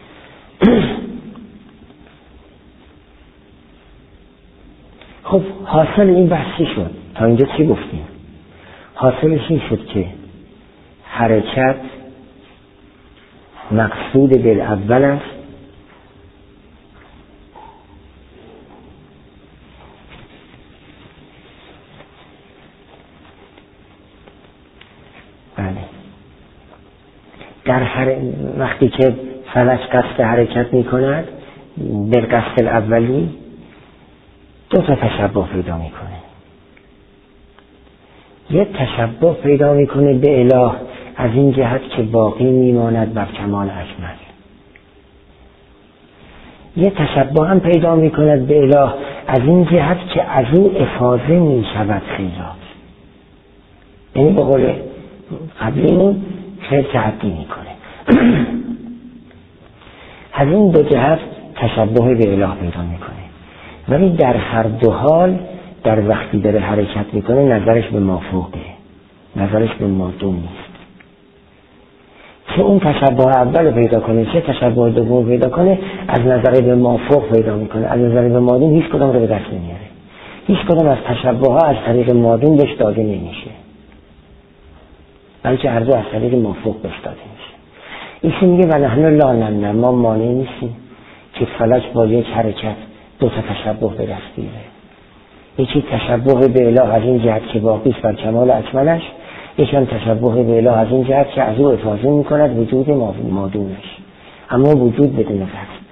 خب حاصل این بحث چی شد؟ تا اینجا چی گفتیم؟ حاصلش این شد که حرکت مقصود بالاول است، بله. در هر وقتی که فلک قصد حرکت می کند به قصد اولی، دو تا تشبه پیدا می کنه. یک تشبه پیدا می کنه به اله از این جهت که باقی می ماند بر کمال اکمل. یک تشبه هم پیدا می کند به اله از این جهت که از او افاضه می شود خیرات، یعنی به قول قبلیمون خیر تعدی می کنه. از این دو جهت تشبه به اله پیدا می کنه، ولی در هر دو حال در وقتی داره حرکت میکنه نظرش به مافوقه، نظرش به مادون نیست. چه اون تشبه اول پیدا کنه چه تشبه دوم پیدا کنه، از نظر به مافوق پیدا میکنه، از نظر به مادون هیچ کدام رو به دست نمیاره. هیچ کدام از تشبه ها از طریق مادون بهش داده نمیشه، بلکه هر دو از طریق مافوق بهش داده میشه. ایشون میگه و نحن لا نمنع، ما مانع نیستیم که فلک با یک حرکت دو تا تشبه به دست بیاره. یکی تشبه به اله از این جهت که باقیست بر کمال اکملش، یکی هم تشبه به اله از این جهت که از او افاضه میکند وجود مادونش، اما وجود بدون قصد.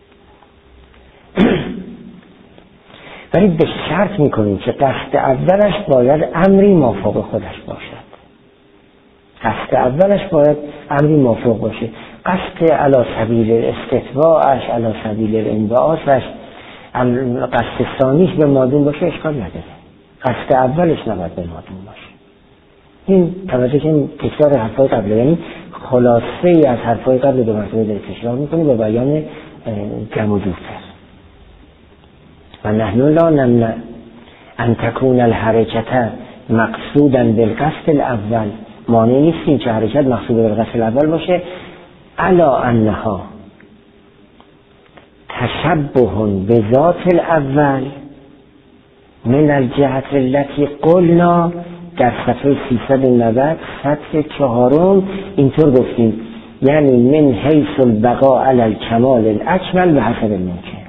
ولی به شرط میکنیم که قصد اولش باید امری مافوق خودش باشد. قصد اولش باید امری مافوق باشه. قصد علی سبیل استتباعش، علی سبیل الانبعاثش، قصد ثانیش به مادون باشه اشکال نداره، قصد اولش نباید به مادون باشه. این توجه که این تکرار حرفای قبله، یعنی خلاصه ای از حرفای قبل دو مرتبه داره تکرار میکنه با بیان جمع و جورتر. و نحن لا نمنع ان تكون الحرکت مقصودن بالقصد الاول، مانع نیست این که حرکت مقصود بالقصد الاول باشه. الا انها تشبه بذات الاول من الجهت التي قلنا، در صفحه سیصد و نود سطر چهارم اینطور گفتیم، یعنی من حیث البقاء علی الکمال الاکمل به حسب الممکن.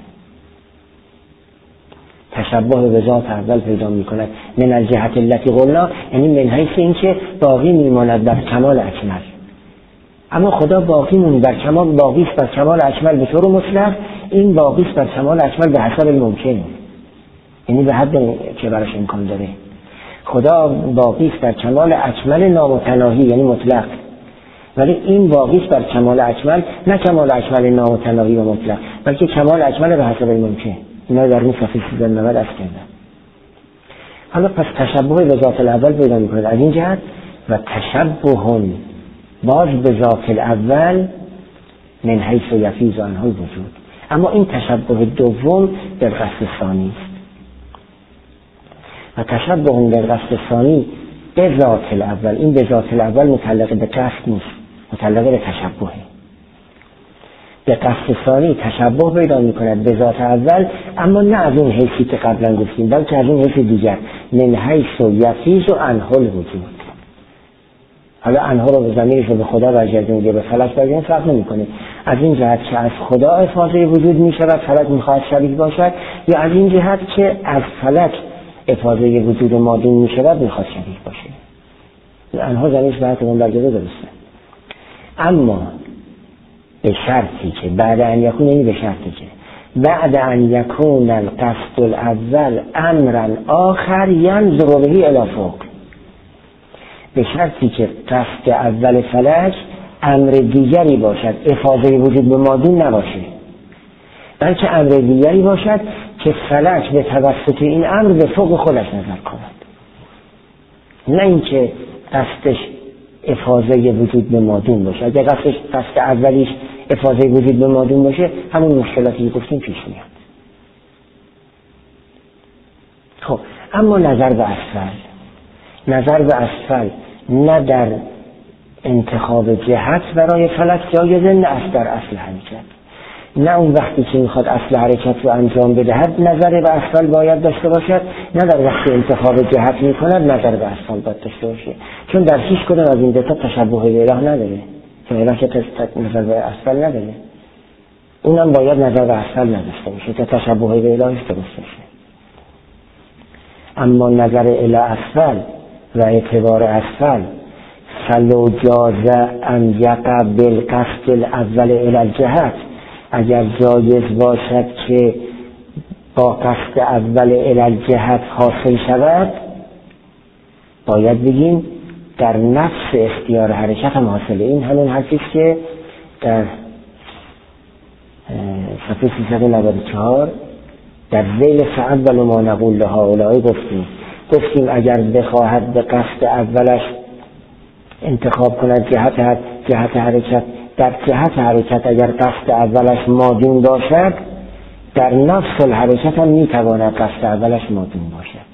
تشبه به ذات اول پیدا می کند من الجهت التي قلنا، یعنی من حیث این که باقی می ماند بر کمال اکمل. اما خدا باقی مون بر کمال، باقی است بر کمال اکمل به طور مطلق، این باقی است بر کمال اکمل به حسب الممکن، یعنی به حد که براش امکان داره. خدا باقی است بر کمال اکمل نامتناهی یعنی مطلق، ولی این باقی است بر کمال اکمل، نه کمال اکمل نامتناهی و مطلق، بلکه کمال اکمل به حسب الممکن. اینا در این صفحه سیصد و نود است کردن. حالا پس تشبه به ذات الاول پیدا می‌کنه از این جهت، و تشبه باز به ذات الاول من حیث یفیض عنه الوجود. اما این تشبه دوم در قصد ثانی است، و تشبه در قصد ثانی به ذات الاول، این به ذات الاول متعلق به قصد نیست، متعلق به تشبهه. به قصد ثانی تشبه پیدا می‌کند به ذات اول، اما نه از اون حیثی که قبلا گفتیم، بلکه از اون حیث دیگر، من حیث یفیض عنه الوجود. حالا عنها رو به ضمیرش رو به خدا برگردونید یا به فلک برگردونید فرق نمی‌کنه. از این جهت که از خدا افاضه وجود می‌شود فلک می‌خواهد شریک باشد، یا از این جهت که از فلک افاضه وجود مادون می‌شود می‌خواهد شریک باشه. عنها ضمیرش به حد اون برگرده درسته. اما به شرطی که بعد ان یکون، یعنی به شرطی که بعد ان یکون القصد الاول امرا آخر ینظر به الی فوق، به شرطی که قصد اول فلک امر دیگری باشد، افاضه وجود به مادون نباشه، بلکه امر دیگری باشد که فلک به توسط این امر به فوق خودش نظر کند، نه اینکه قصدش افاضه وجود به مادون باشه. اگر قصدش قصد اولیش افاضه وجود به مادون باشه، همون مشکلاتی که گفتیم پیش میاد. خب اما نظر به اسفل، نظر به اسفل نه در انتخاب جهت برای فلک جایزه، نه از در اصل حرکت. نه اون وقتی که میخواد اصل حرکت رو انجام بدهد نظر به اسفل باید داشته باشد، نه در وقتی انتخاب جهت میکند نظر به اسفل باید داشته باشه، چون در هیچ کدوم از این دو تا تشبه به اله نداره، چون اله که نظر به اسفل نداره، اونم باید نظر به اسفل نداشته باشه تا تشبه به اله درست باشه. اما نظر اله اسفل و اعتبار اسفل، فلو جاز ان یقع بالقصد الاول الی الجهت، اگر جایز باشد که با قصد اول الی الجهت حاصل شود، باید بگیم در نفس اختیار حرکت هم حاصله. این همون حرفی که در صفحه سیصد و نود و چهار در ذیل فاول ما نقول لهؤلاء گفتیم گفتیم اگر بخواهد به قصد اولش انتخاب کند جهت جهت حرکت، در جهت حرکت اگر قصد اولش مادون باشد، در نفس الحرکت هم میتواند قصد اولش مادون باشد.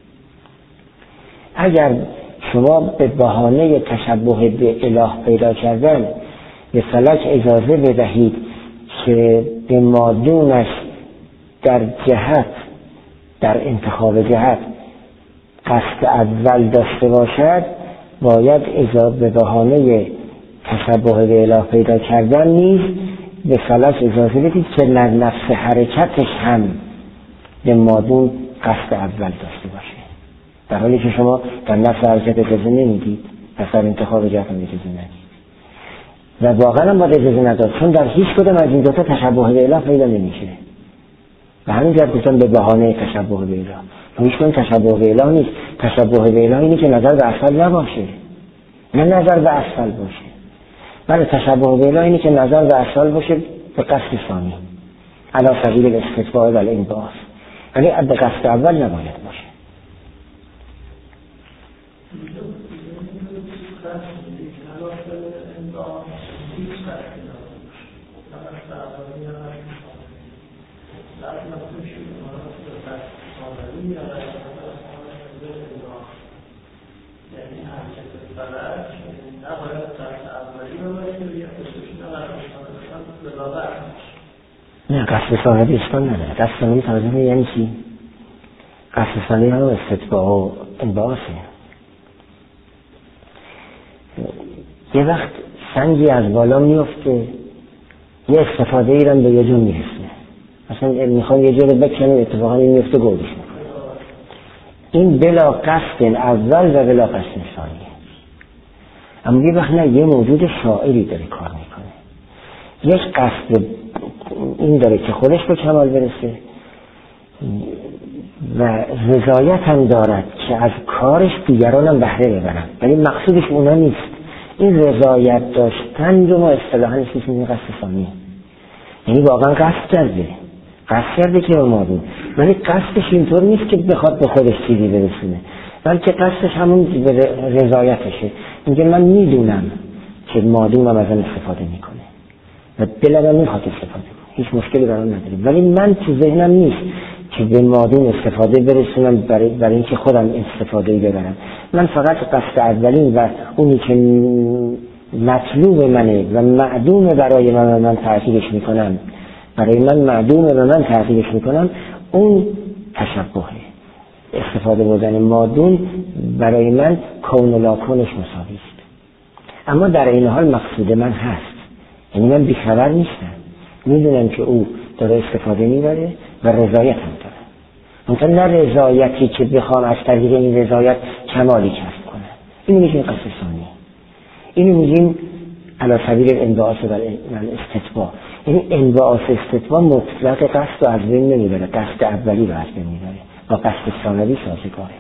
اگر شما به بهانه تشبه به اله پیدا کردن به فلک اجازه بدهید که به مادونش در جهت، در انتخاب جهت قصد اول داشته باشد، باید اجازه به بهانه تشبه به اله پیدا کردن نیز به فلک اجازه بدید که نفس حرکتش هم به مادون قصد اول داشته باشه، در حالی که شما در نفس حرکت اجازه نمیدید، پس در انتخاب جهت هم اجازه ندید و واقعا هم باید اجازه نداد، چون در هیچ کدام از این دوتا تشبه به اله پیدا نمیشه. و همین جهت گفتم به بهانه تشبه به اله. هیچ کدام تشبه به اله نیست. تشبه به اله اینه که نظر به اسفل نباشه، نه نظر به اسفل باشه. بله تشبه به اله اینه که نظر به اسفل باشه به قصد ثانی، علی سبیل الاستتباع و الانباس، ولی به قصد اول نباید باشه. نه قصد صاحبی اشکال نداره. قصد ثانی تازه یعنی چی؟ قصد ثانی هم استتباع و انبعاثه. یه وقت سنگی از بالا میفته، یه استفاده ای رو به یه جون میرسه، مثلا میخوان یه جور بکنه، اتفاقا این میفته گردش میکنه. این بلا قصد اول و بلا قصد ثانی. اما یه وقت نه، یه موجود شاعری داره کار میکنه، یک قصد این داره که خودش به کمال برسه و رضایت هم دارد که از کارش دیگران هم بهره ببرن، ولی مقصودش اونا نیست. این رضایت داشتن رو ما اصطلاحاً اسمش میگیم قصد ثانی. یعنی واقعا قصد کرده، قصد کرده که مادون، ولی قصدش اینطور نیست که بخواد به خودش چیزی برسونه، بلکه قصدش همون رضایتشه. میگه من میدونم که مادونم از اون استفاده میکنه و دلم میخواد استفاده کنه، هیچ مشکلی برام نداره، ولی من تو ذهنم نیست که به مادون استفاده برسونم برای, برای اینکه خودم استفادهی ببرم. من فقط قصد اولین و اونی که مطلوب منه و معدوم برای من و من تعقیبش میکنم، برای من معدوم و من تعقیبش میکنم، اون تشبهه. استفاده بردن مادون برای من کون و لاکونش مساوی است، اما در این حال مقصود من هست. یعنی من بیخبر نیستم، میدونم که او داره استفاده میبره و رضایت هم داره. منطقه نه رضایتی که بخوام از طریق این رضایت کمالی کسب کنم. اینو میگیم قصد ثانی. اینو میگیم علی سبیل الانبعاث و الاستتباع. یعنی انبعاث استتباع مطلق قصد رو از بین نمیبره، قصد اولی رو از بین میبره و قصد ثانوی سازگاره.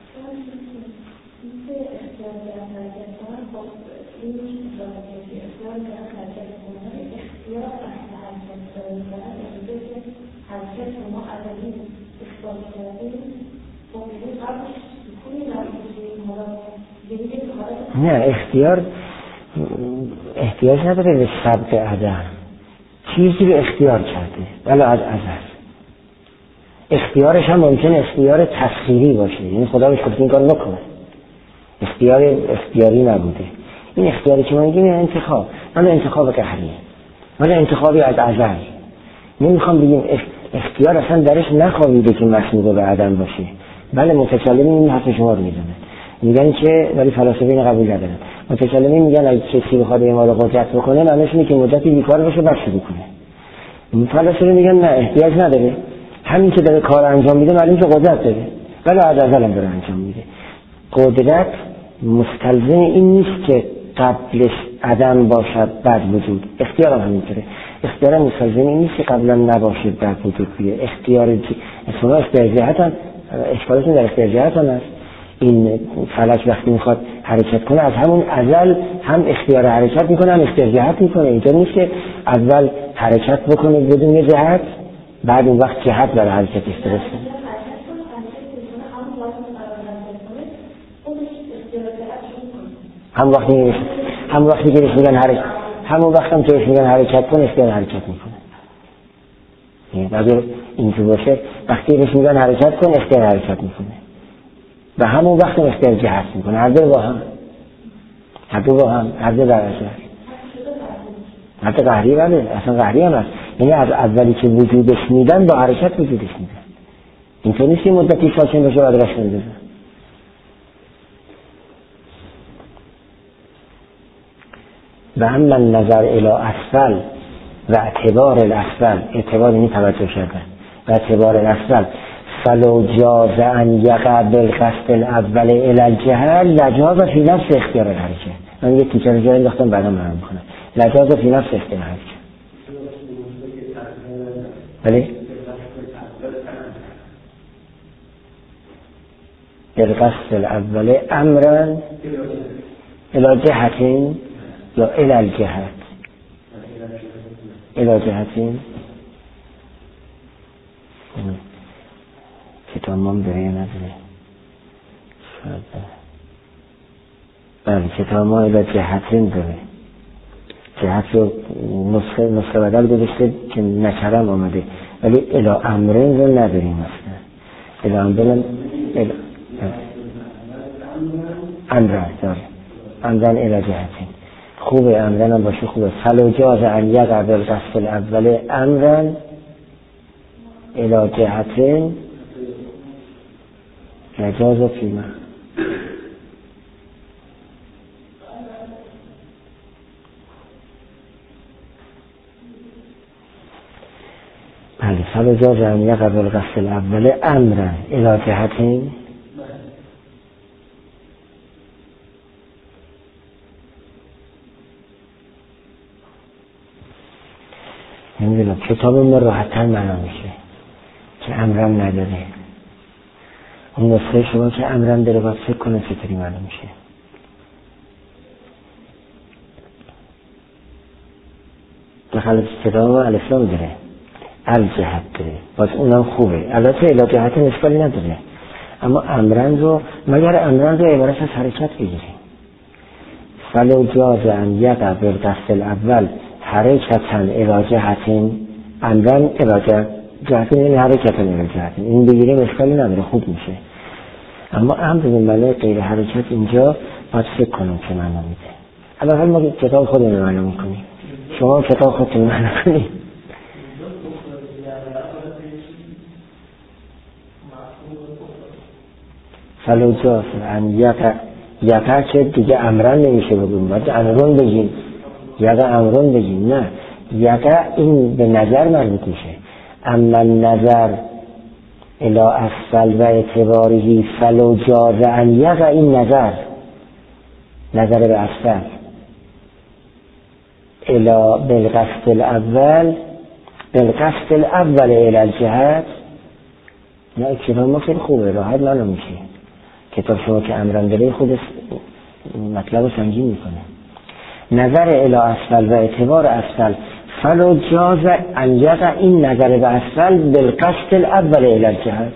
نه اختیار احتیاج نداره به سبق عدم، چیزی رو اختیار کرده ولی از ازل. اختیارش هم ممکنه اختیار تسخیری باشه، یعنی خدا بهش گفته این کار نکنه، اختیار اختیاری نبوده. این اختیاری که ما میگیم انتخاب، من انتخاب قهریه، من انتخابی از ازل. نمیخوام بگیم اختیار اصلا درش نخواهیده که مسئول به عدم باشه. بله متکلمین این حرف شما رو میزنه، میگن که ولی فلاسفه این قبول ندارن. متکلمین میگن اگه کسی بخواد این ما رو قدرت بکنه معنیش اینه که مدتی بیکار باشه بعد شروع کنه. فلاسفه میگن نه احتیاج نداره، همین که داره کار انجام میده معلومه که قدرت داره، ولی از ازل هم داره انجام میده. قدرت مستلزم این نیست که قبلش عدم باشد بعد وجود. اختیار هم همینطوره، اختیار مستلزم این نیست که قبلا نباشه بعد وجود بیه. اختیار اصلا اختیار جهت هم اشکالشون در اختیار جهت هم هست. این فلک وقتی میخواد حرکت کنه از همون ازل هم اختیار حرکت میکنه هم اختیار جهت میکنه. اینطور نیست که اول حرکت بکنه بدون جهت بعد اون وقت جهت برای حرکتش درست کنه. هم وقتی هم وقتی که میگن حرکت، همون وقت هم که میگن حرکت کن اختیار حرکت میکنه. یعنی اگر اینجور باشه وقتی که میگن حرکت کن اختیار حرکت میکنه و همون وقت اختیار جهت میکنه. هر دو با هم هر دو با هم هر دو در اثر حتی قهری بله اصلا قهری هم هست. یعنی از اولی که وجودش میدن با حرکت وجودش میدن. اینطور نیست که مدتی ساکن باشه و درش میدن. و اما نظر الی اسفل و اعتبار الاسفل، اعتبار اینی توجه کردن و اعتبار الاسفل فلو جاز ان یقع بالقصد الاول الی الجهل لجاز فی نفس اختیار الحرکه. من یک تیکه رو جایی انداختم بعدا مرام کنم. لجاز فی نفس اختیار الحرکه. بله بالقصد الاول امرا الی جهتین یا الی الجهت الی جهتین. کتاب ما داره یا نداره؟ بله کتاب ما الی جهتین داره. جهت رو نسخه نسخه بدل گذاشته که نکرم آمده، ولی الی امرین رو نداریم مثلا. الی امرین الی امرین داره. امرن الی جهتین. خوبه امرن هم باشه خوبه. فلو جاز ان یقع بالقصد الاول امرن الی جهتین لجاز فیما. بله فلو جاز ان یقع بالقصد الاول امرن الی جهتین. نمیدونم کتاب ما راحت‌تر معنا میشه که امرم نداره. اون نسخه شما که امرم داره باید فکر کنه چطوری معنا میشه. دخل کتاب الاسلام داره الجهت داره باز اونم خوبه. البته الی جهت اشکالی نداره اما امرم رو مگر امرم رو عبارت از حرکت بگیریم. فلو جاز ان یقع بالقصد الاول حرکتاً الی جهتین امرن الی جهتین یعنی حرکتاً الی جهتین. این بگیریم اشکالی نداره خوب میشه. اما امر به معنای غیر حرکت اینجا باید فکر کنیم که معنا میده. اول ما کتاب خودمون معنا میکنیم شما کتاب خودتون معنا کنید. فلو جاز ان یقع یقع که دیگه امرن نمیشه بگیم باید امرون بگیم یقع امرون بگیم. نه یقع این به نظر مربوط میشه. اما نظر الی اسفل و اعتباری فلو جاز ان یقع این نظر نظر به اسفل الی بالقصد الاول بالقصد الاول الی الجهت. نه کتاب ما خیلی خوبه راحت معلوم میشه. کتاب شما که امرن داره خودش مطلب رو سنجین میکنه. نظر الی اسفل و اعتبار اسفل فلو جاز ان یقع این نظر به اسفل بالقصد الاول الی الجهت.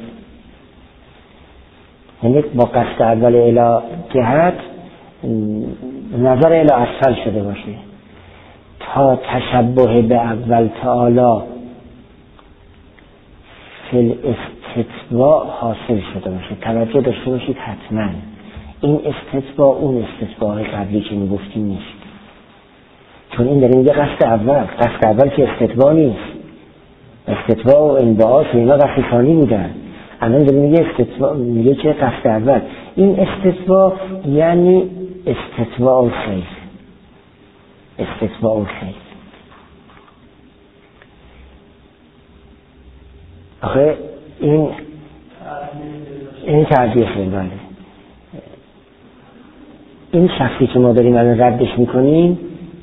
یعنی با قصد اول الی جهت نظر الی اسفل شده باشه تا تشبه به اول تعالی فی الاستتباع حاصل شده باشه. توجه داشته باشید حتما این استتباع اون استتباع قبلی که میگفتیم نیست. چون این داره میگه قصد اول قصد اول که استتباع نیست. استتباع و انبعاث و اینا قصد ثانی بودن. الان داره میگه استتباع میگه که قصد اول. این استتباع یعنی استتباع الخیر استتباع الخیر. آخه این این تعبیر خیلی بله. این شخصی که ما داریم الان ردش میکنیم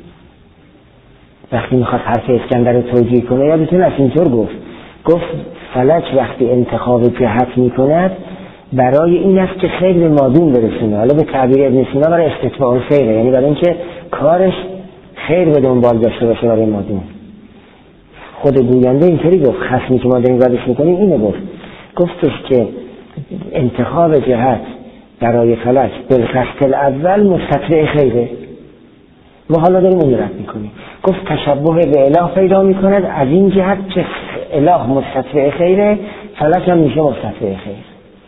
وقتی میخواد حرف اسکندر رو توجیه کنه یا بتونه از اینطور گفت گفت فلک وقتی انتخاب جهت میکند برای این است که خیر به مادون برسونه. حالا به تعبیر ابن سینا برای استتباع الخیره یعنی برای اینکه کارش خیر به دنبال داشته باشه برای مادون. خود گوینده اینطوری گفت خصمی که ما داریم ردش میکنیم اینه گفت گفتش که انتخاب جهت برای فلک بالقصد الاول مستتبع خیره. ما حالا داریم اون رد میکنیم. گفت تشبه به اله پیدا میکند از این جهت که اله مستتبع خیره فلک هم میشه مستتبع خیر.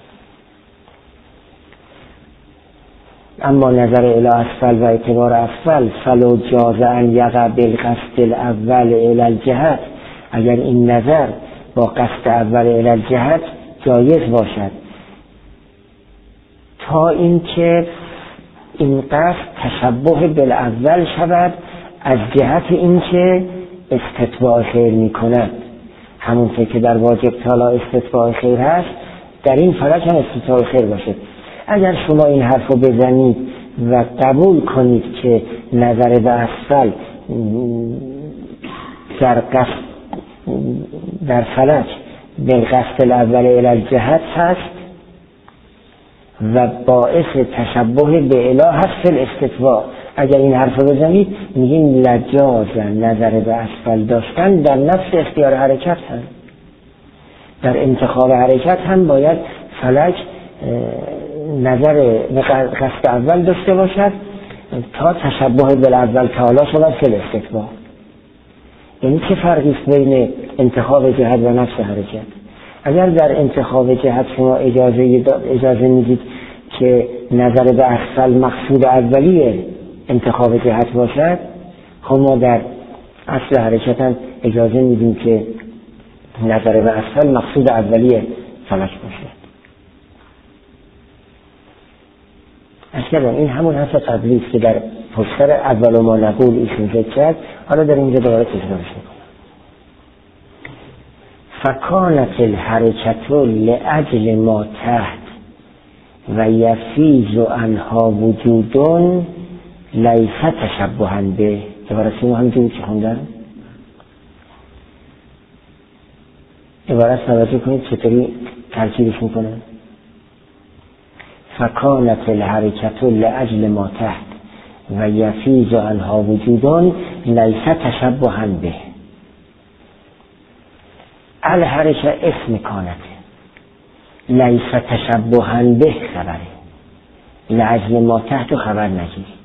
اما نظر اله اسفل و اعتبار اسفل فلو جاز ان یقع بالقصد الاول الی الجهت اگر این نظر با قصد اول الی الجهت جایز باشد تا اینکه این قصد تشبه بالاول شود از جهت اینکه استتباع خیر میکند. همونطور که در واجب تعالی استتباع خیر هست در این فلک هم استتباع خیر باشه. اگر شما این حرف رو بزنید و قبول کنید که نظر به اسفل در قصد در فلک بالقصد الاول الی الجهت هست و باعث تشبه به اله هست فی الاستتباع، اگر این حرف رو بزنید میگیم لجازن نظر به اسفل داشتن در نفس اختیار حرکت هم، در انتخاب حرکت هم باید فلک نظر به قصد اول داشته باشد تا تشبه بالاول تعالی شود فی الاستتباع. یعنی چه فرقی است بین انتخاب جهت و نفس حرکت؟ اگر در انتخاب جهت شما اجازه اجازه میدید که نظر به اسفل مقصود اولیه انتخاب جهت باشد، خب ما در اصل حرکت هم اجازه میدیم که نظر به اسفل مقصود اولیه فلک باشه. اصلا این همون حرف قبلی است که در پستر اول و ما نقول ایشون ذکر کرد، حالا در اینجا دوباره تکرارش میکنم. فکانت الحرکت لأجل ما تحت و یفیز عنها وجودون لیس تشبها به. عبارت اینو همینجوری که خوندن، عبارت توجه کنید چطوری ترکیبش میکنن. فکانت الحرکت لأجل ما تحت و یفیز عنها وجودون لیس تشبها به. الحرکت اسم کانت، لیس تشبها به خبره، لأجل ما تحت خبر نگیرید.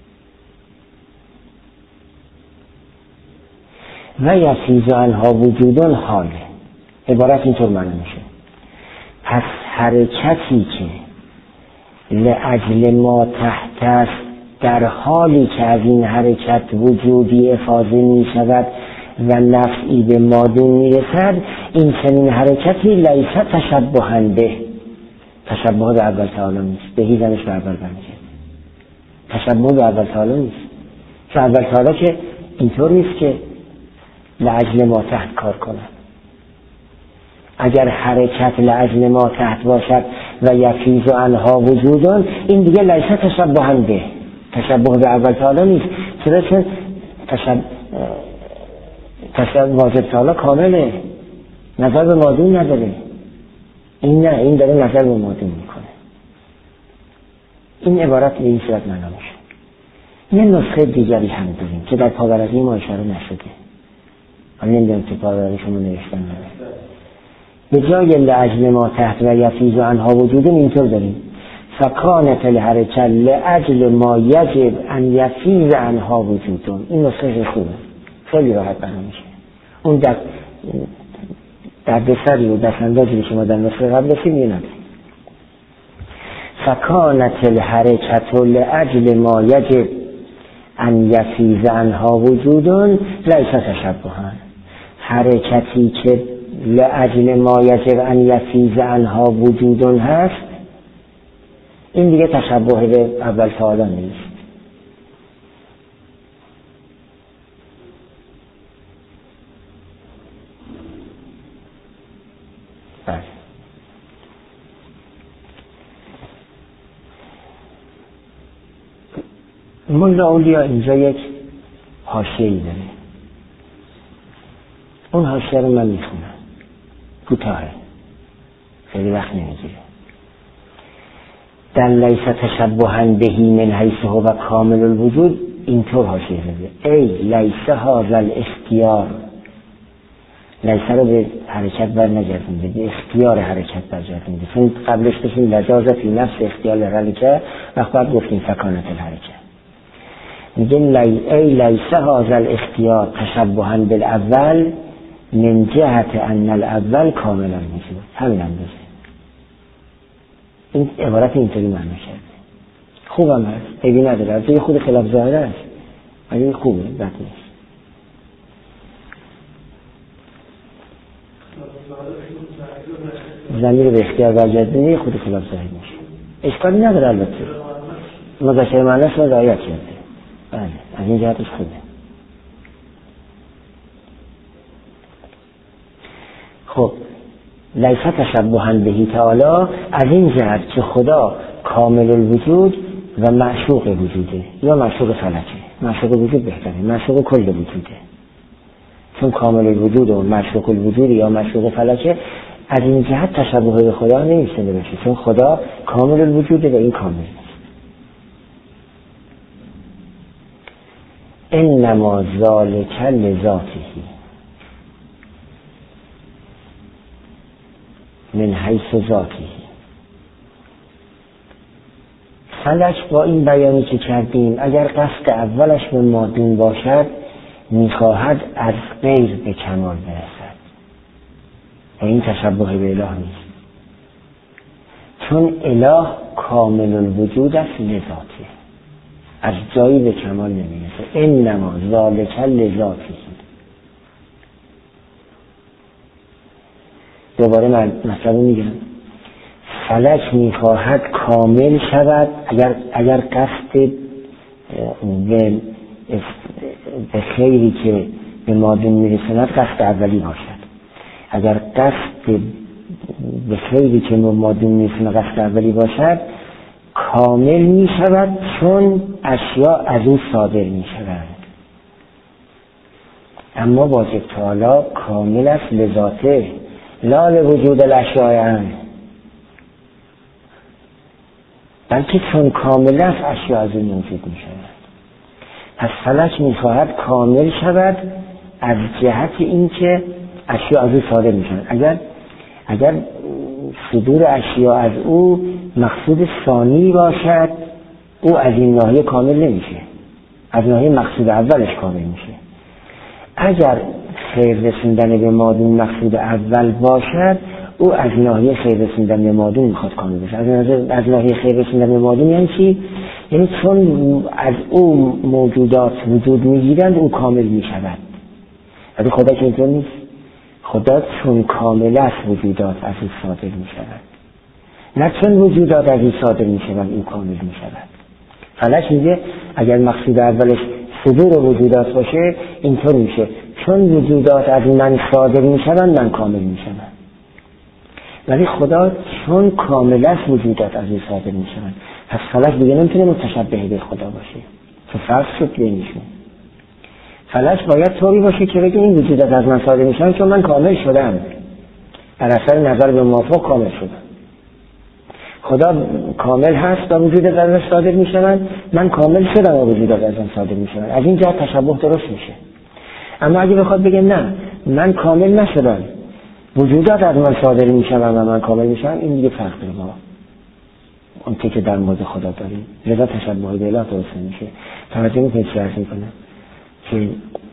و یفیز عنها وجودون حاله. عبارت اینطور معنی میشه. پس حرکتی که لأجل ما تحت است، در حالی که از این حرکت وجودی افاضه می شود و نفعی به مادون می رسد، این چنین حرکتی لیس تشبها به. تشبه به اول تعالی نیست، بهی زنش به اول برمیگرده. تشبه به اول تعالی نیست، چون اول تعالی که اینطور نیست که لأجل ما تحت کار کند. اگر حرکت لأجل ما تحت باشد و یفیز عنها وجودون، این دیگه لیس تشبها به، تشبه به اول تعالی نیست. چرا؟ چون تشبه تشبه واجب تعالی کامله، نظر به مادون نداره. این نه، این داره نظر به مادون میکنه. این عبارت به این صورت معنا میشه. یه نسخه دیگری هم داریم که در پاورقی ما اشاره نشده، حالا نمیدونم که پاورقی شما نوشتن نه. به جای لأجل ما تحت و یفیز عنها وجودون اینطور داریم فکانت الحرکت لأجل ما یجب ان یفیز عنها وجودون. این نسخه خوبه، خیلی راحت بنا میشه. اون در در دسری و دستاندازی که شما در نسخه قبل رسیم یه نداریم. فکانت الحرکت لأجل ما یجب ان یفیز عنها وجودون لیس تشبها. حرکتی که لأجل ما یجب ان یفیز عنها وجودون هست، این دیگه تشبه به اول تعالی نیست. بله. ملا اولیا اینجا یک حاشیه‌ای داره. اون حاشیه رو من میخونم، کوتاهه، خیلی وقت نمیگیره. در لیس تشبها بهی من حیث هو کامل الوجود اینطور حاشیه زده: ای لیس هذا الاختیار. لیس رو به حرکت بر نگردونده، به اختیار حرکت برگردونده، چون قبلش داشتیم لجازت فی نفس اختیار حرکت، وقت بعد گفتیم فکانت الحرکت. میگه ای لیس هذا الاختیار تشبها بالاول من جهت ان الاول کاملا وجود. همین اندازه. این عبارت اینطوری معنی کرده. خوبم هست، عیبی نداره، از خود خلاف ظاهر است، ولی خوبه، بد نیست. ضمیر به اختیار برگردونی خود خلاف ظاهر میشه. اشکالی نداره، البته مذاکره معنیش رو رعایت کرده. بله، از این جهتش خوبه. خب لیس تشبها بهی تعالی از این جهت که خدا کامل الوجود و معشوق وجوده، یا معشوق فلکه. معشوق وجود بهتره، معشوق کل وجوده، چون کامل الوجود و معشوق الوجود یا معشوق فلکه. از این جهت تشبه به خدا نمیشه بشه، چون خدا کامل الوجوده و این کامل نیست. انما ذالک لذاته من حیث ذاتی. فلک با این بیانی که کردیم اگر قصد اولش به مادون باشد میخواهد از غیر به کمال برسد و این تشبه به اله نیست، چون اله کامل الوجود است لذاته، از جایی به کمال نمیرسه. انما ذالک لذاته. دوباره من مثلا میگم فلک میخواهد کامل شود اگر اگر قصد به به خیری که به مادون میرسند قصد اولی باشد. اگر قصد به خیری که به مادون میرسند قصد اولی باشد کامل میشود، چون اشیا از او صادر میشوند. اما واجب تعالی کامل است لذاته، لا لوجود الاشیاء عنه، بلکه چون کامل است اشیا از او موجود میشوند. پس فلک میخواهد کامل شود از جهت اینکه اشیا از او صادر میشوند. اگر اگر صدور اشیا از او مقصود ثانی باشد، او از این ناحیه کامل نمیشه، از ناحیه مقصود اولش کامل میشه. اگر خیر رسوندن به مادون مقصود اول باشد، او از ناحیه خیر رسوندن به مادون میخواد کامل بشه. از, از ناحیه خیر رسوندن به مادون یعنی چی؟ یعنی چون از او موجودات وجود میگیرند او کامل میشود. ولی خدا که اینطور نیست. خدا چون کامل است وجودات از او صادر میشود، نه چون وجودات از او صادر میشود او کامل میشود. فلک میگه اگر مقصود اولش صدور وجودات باشه اینطور میشه، چون وجودات از من صادر میشوند من کامل میشم. ولی خدا چون کامل است وجودات از او صادر میشوند، پس فلک دیگه نمیتونه متشبه به خدا باشه، تو فرق شد بینشون. فلک باید طوری باشه که بگه این وجودات از من صادر میشوند چون من کامل شدم، در اثر نظر به موافق کامل شدم. خدا کامل هست و وجودات از من صادر میشوند، من کامل شدم و وجودات از من صادر میشوند. از این جهت تشبه درست میشه. اما اگه بخواد بگه نه من کامل نشدم وجودات از من صادر میشوند و من کامل میشم، این دیگه فرق داره با اون که در مورد خدا داریم. لذا تشبه به اله درست نمیشه. توجه میکنید چی عرض میکنه که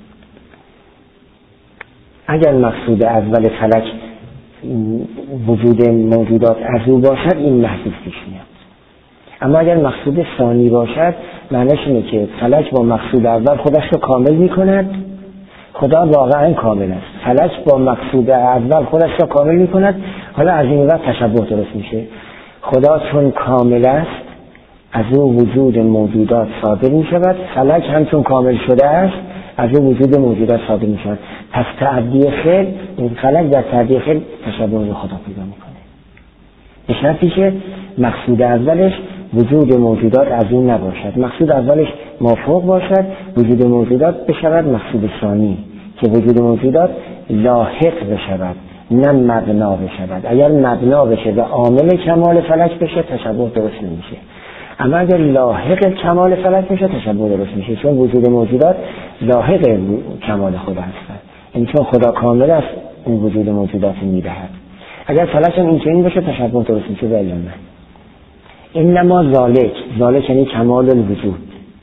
اگر مقصود اول فلک وجود موجودات از او باشد این محذوف پیش میاد. اما اگر مقصود ثانی باشد معنیش اینه که فلک با مقصود اول خودش رو کامل میکند. خدا واقعا کامل است، فلک با مقصود اول خودش رو کامل میکند. حالا از این وقت تشبه درست میشه. خدا چون کامل است از او وجود موجودات صادر میشود، فلک هم چون کامل شده است از او وجود موجودات صادر میشود. پس تعدی خیر، این فلک در تعدی خیر تشبه به خدا پیدا میکنه، به شرطی که مقصود اولش وجود موجودات از اون نباشد، مقصود اولش مافوق باشد، وجود موجودات بشود مقصود ثانی که وجود موجودات لاحق بشود نه مبنا بشود. اگر مبنا بشه و عامل کمال فلک بشه تشبه درست نمیشه، اما اگر لاحق کمال فلک بشه تشبه درست میشه، چون وجود موجودات لاحق کمال خدا هست. این چون خدا کامل است این وجود موجودات میدهد. اگر فلک هم اینچنین باشه تشبه درست میشه. ولی نه انما ذالک، ذالک یعنی کمال الوجود،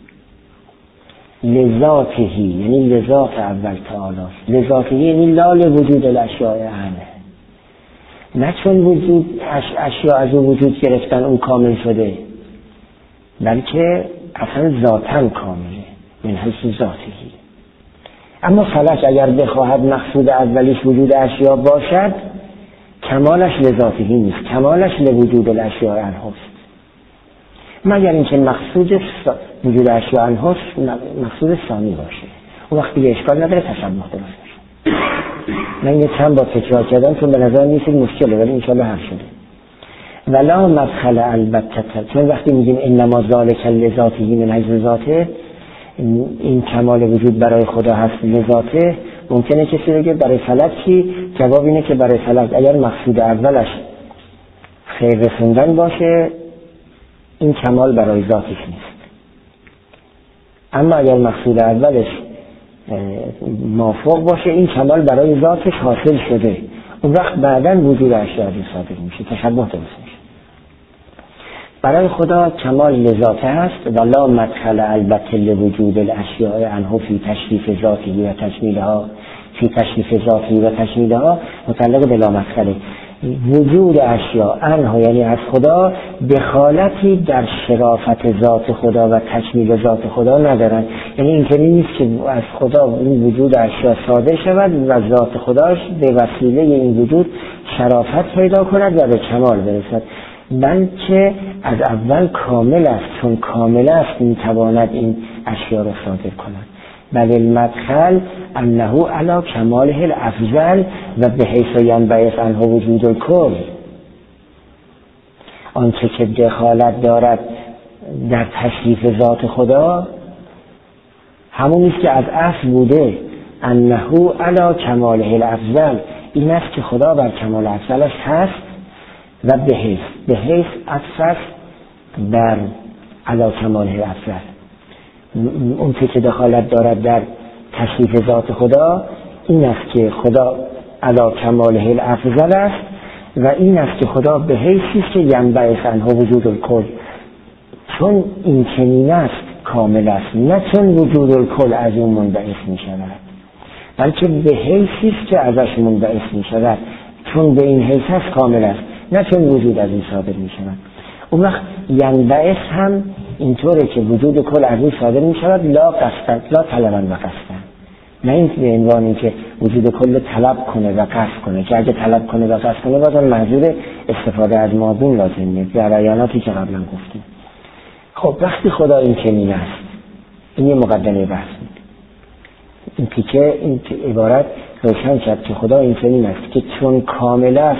لذاتهی یعنی لذات اول تعالی، لذاتهی یعنی لال وجود الاشیاء عنه، نه چون وجود اشیاء از اون وجود گرفتن اون کامل شده، بلکه اصلا ذاتن کامله من حیث ذاتهی. اما فلک اگر بخواهد مقصود اولیش وجود اشیاء باشد کمالش لذاتهی نیست، کمالش لوجود الاشیاء عنه است. مگر اینکه مقصود وجود اشیاء عنه مقصود ثانی باشه، اون وقت دیگه اشکال نداره تشبه درست میشه. من اینو چند بار تکرار کردم چون به نظر نیست مشکله، ولی انشالله حل شده. ولا مدخل البته، چون وقتی میگیم انما ذالک لذاته من حیث ذاته، این کمال وجود برای خدا هست لذاته، ممکنه کسی بگه برای فلک چی؟ جواب اینه که برای فلک اگر مقصود اولش خیر رسوندن باشه این کمال برای ذاتش نیست، اما اگر مقصود اولش موافق باشه این کمال برای ذاتش حاصل شده، اون وقت بعداً وجود اشیاء صادر میشه، تشبه درست میشه. برای خدا کمال لذاته است. ولا مدخل البته لوجود الاشیاء عنه فی تشریف ذاتی و تشمیلها، فی تشریف ذاتی و تشمیلها متعلق به لا مدخله، وجود اشیاء انها یعنی از خدا دخالتی در شرافت ذات خدا و تکمیل ذات خدا ندارن. یعنی اینطوری نیست که از خدا این وجود اشیاء صادر شود و ذات خداش به وسیله این وجود شرافت پیدا کند و به کمال برسد، بلکه از اول کامل است، چون کامل است میتواند این اشیاء را صادر کند. بل المدخل انه علی کماله الافضل و به حیث ینبعث عنه وجود الکل. آنچه که دخالت دارد در تشریف ذات خدا همون نیست که از اصل بوده. انه علی کماله الافضل، این است که خدا بر کمال افضلش هست و به حیث به حیث افضل در علی کماله الافضل. اون که دخالت دارد در تشریف ذات خدا این است که خدا علی کماله الافضل است و این است که خدا به حیثی است که ینبعث عنه وجود الکل، چون این چنین است کامل است، نه چون وجود الکل از اون منبعث می شود، بلکه به حیثی است که ازش منبعث می شود، چون به این حیث است کامل است، نه چون وجود از این صادر می شود. اون وقت ینبعث هم اینطوره که وجود کل از این صادر می شود لا قصد لا طلبا و قصد، نه این به عنوان این که وجود کل طلب کنه و قصد کنه، که اگه طلب کنه و قصد کنه بازم منظور استفاده از ماضون لازمه در بیاناتی که قبلا گفتیم. خب وقتی خدا این چنین است، این یه مقدمه بحث بود. این تیکه این عبارت روشن شد که خدا این چنین است که چون کامل است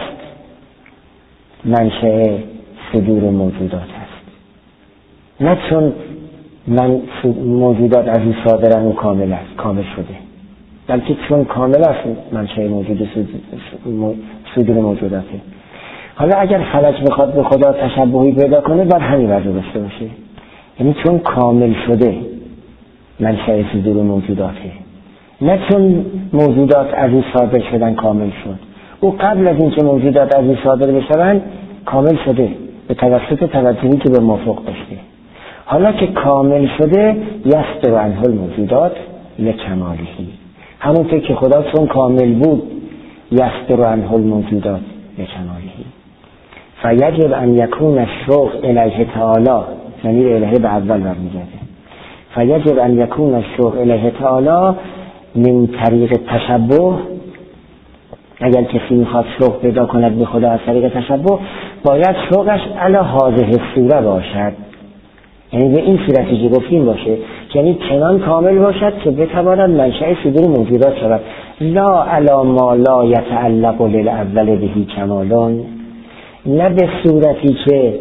منشأ صدور موجودات است، نه چون من موجودات از این صادرن و کامل است کامل شده، بلکه چون کامل است منشأ موجود صدور موجوداته. حالا اگر فلک بخواد به خدا تشبهی پیدا کنه باید همین وضع داشته باشه، یعنی چون کامل شده منشأ صدور موجوداته، نه چون موجودات از این صادر شدن کامل شد. او قبل از اینکه موجودات از این صادر بشن کامل شده به توسط توجهی که به مافوق داشته. حالا که کامل شده یصدر عنه الموجودات لکمالهی، همونطور که خدا چون کامل بود یصدر عنه الموجودات لکمالهی. فیجب ان یکون الشوق الیه تعالی، یعنی الیه به اول برمیگرده، فیجب ان یکون الشوق الیه تعالی من طریق تشبه. اگر کسی میخواد شوق پیدا کند به خدا از طریق تشبه باید شوقش علی هذه الصوره باشد، یعنی به این صورتی که گفتیم باشه، یعنی چنان کامل باشد که بتواند منشأ صدور موجودات شود. لا علی ما لا یتعلق للاول بهی کمالون، نه به صورتی که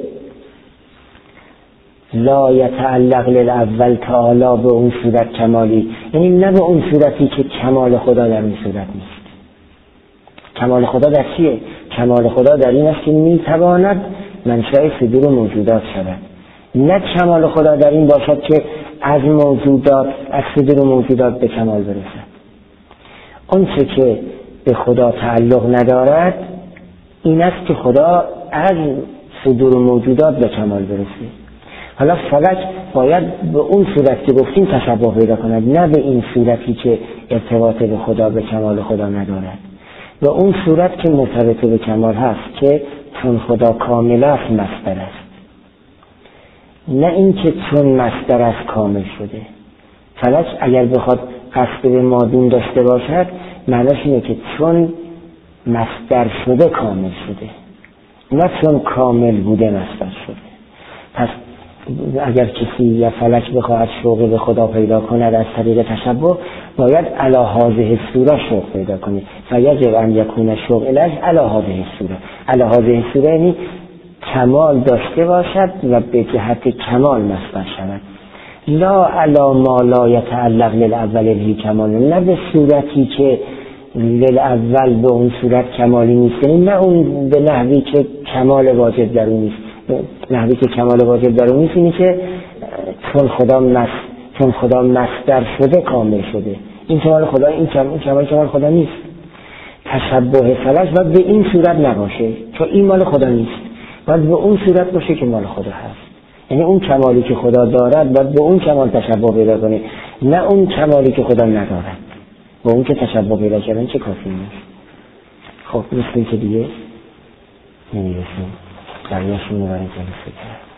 لا یتعلق للاول تعالی به اون صورت کمالی، یعنی نه به اون صورتی که کمال خدا در این صورت نیست. کمال خدا در چیه؟ کمال خدا در این است که میتواند منشأ صدور موجودات شود، نه کمال خدا در این باشد که از موجودات از صدور موجودات به کمال برسد. اون چه که به خدا تعلق ندارد این است که خدا از صدور موجودات به کمال برسه. حالا فلک باید به اون صورت که گفتیم تشبه پیدا کند، نه به این صورتی که ارتباط به خدا به کمال خدا ندارد، و اون صورت که مرتبط به کمال هست که چون خدا کامل است مصدر است، نه این که چون مصدر است کامل شده. فلک اگر بخواد قصد به مادون داشته باشد معناش اینه که چون مصدر شده کامل شده، نه چون کامل بوده مصدر شده. پس اگر کسی یا فلک بخواهد شوق به خدا پیدا کند از طریق تشبه باید علی هذه الصوره شوق پیدا کنه. فیجب ان یکون الشوق الیه علی هذه الصوره. علی هذه الصوره یعنی کمال داشته باشد و به جهت کمال مصدر شود. لا علی ما لا یتعلق للاول به کمال، نه به صورتی که للاول به اون صورت کمالی نیست، نه اون به نحوی که کمال واجب در اون نیست. نحوی که کمال واجب در اون نیست اینی که چون خدا مس چون خدا مصدر شده کامل شده. این کمال خدا این کمال کمال کمال خدا نیست. تشبه فلک باید به این صورت نباشه، چون این مال خدا نیست، باید به اون صورت باشه که مال خدا هست. یعنی اون کمالی که خدا دارد باید به اون کمال تشبه پیدا کنه، نه اون کمالی که خدا ندارد. با اون که تشبه پیدا کردن چه کافی نیست. خب مثل که دیگه نمیرسیم. بقیه‌شون رو برای جلسه کرد.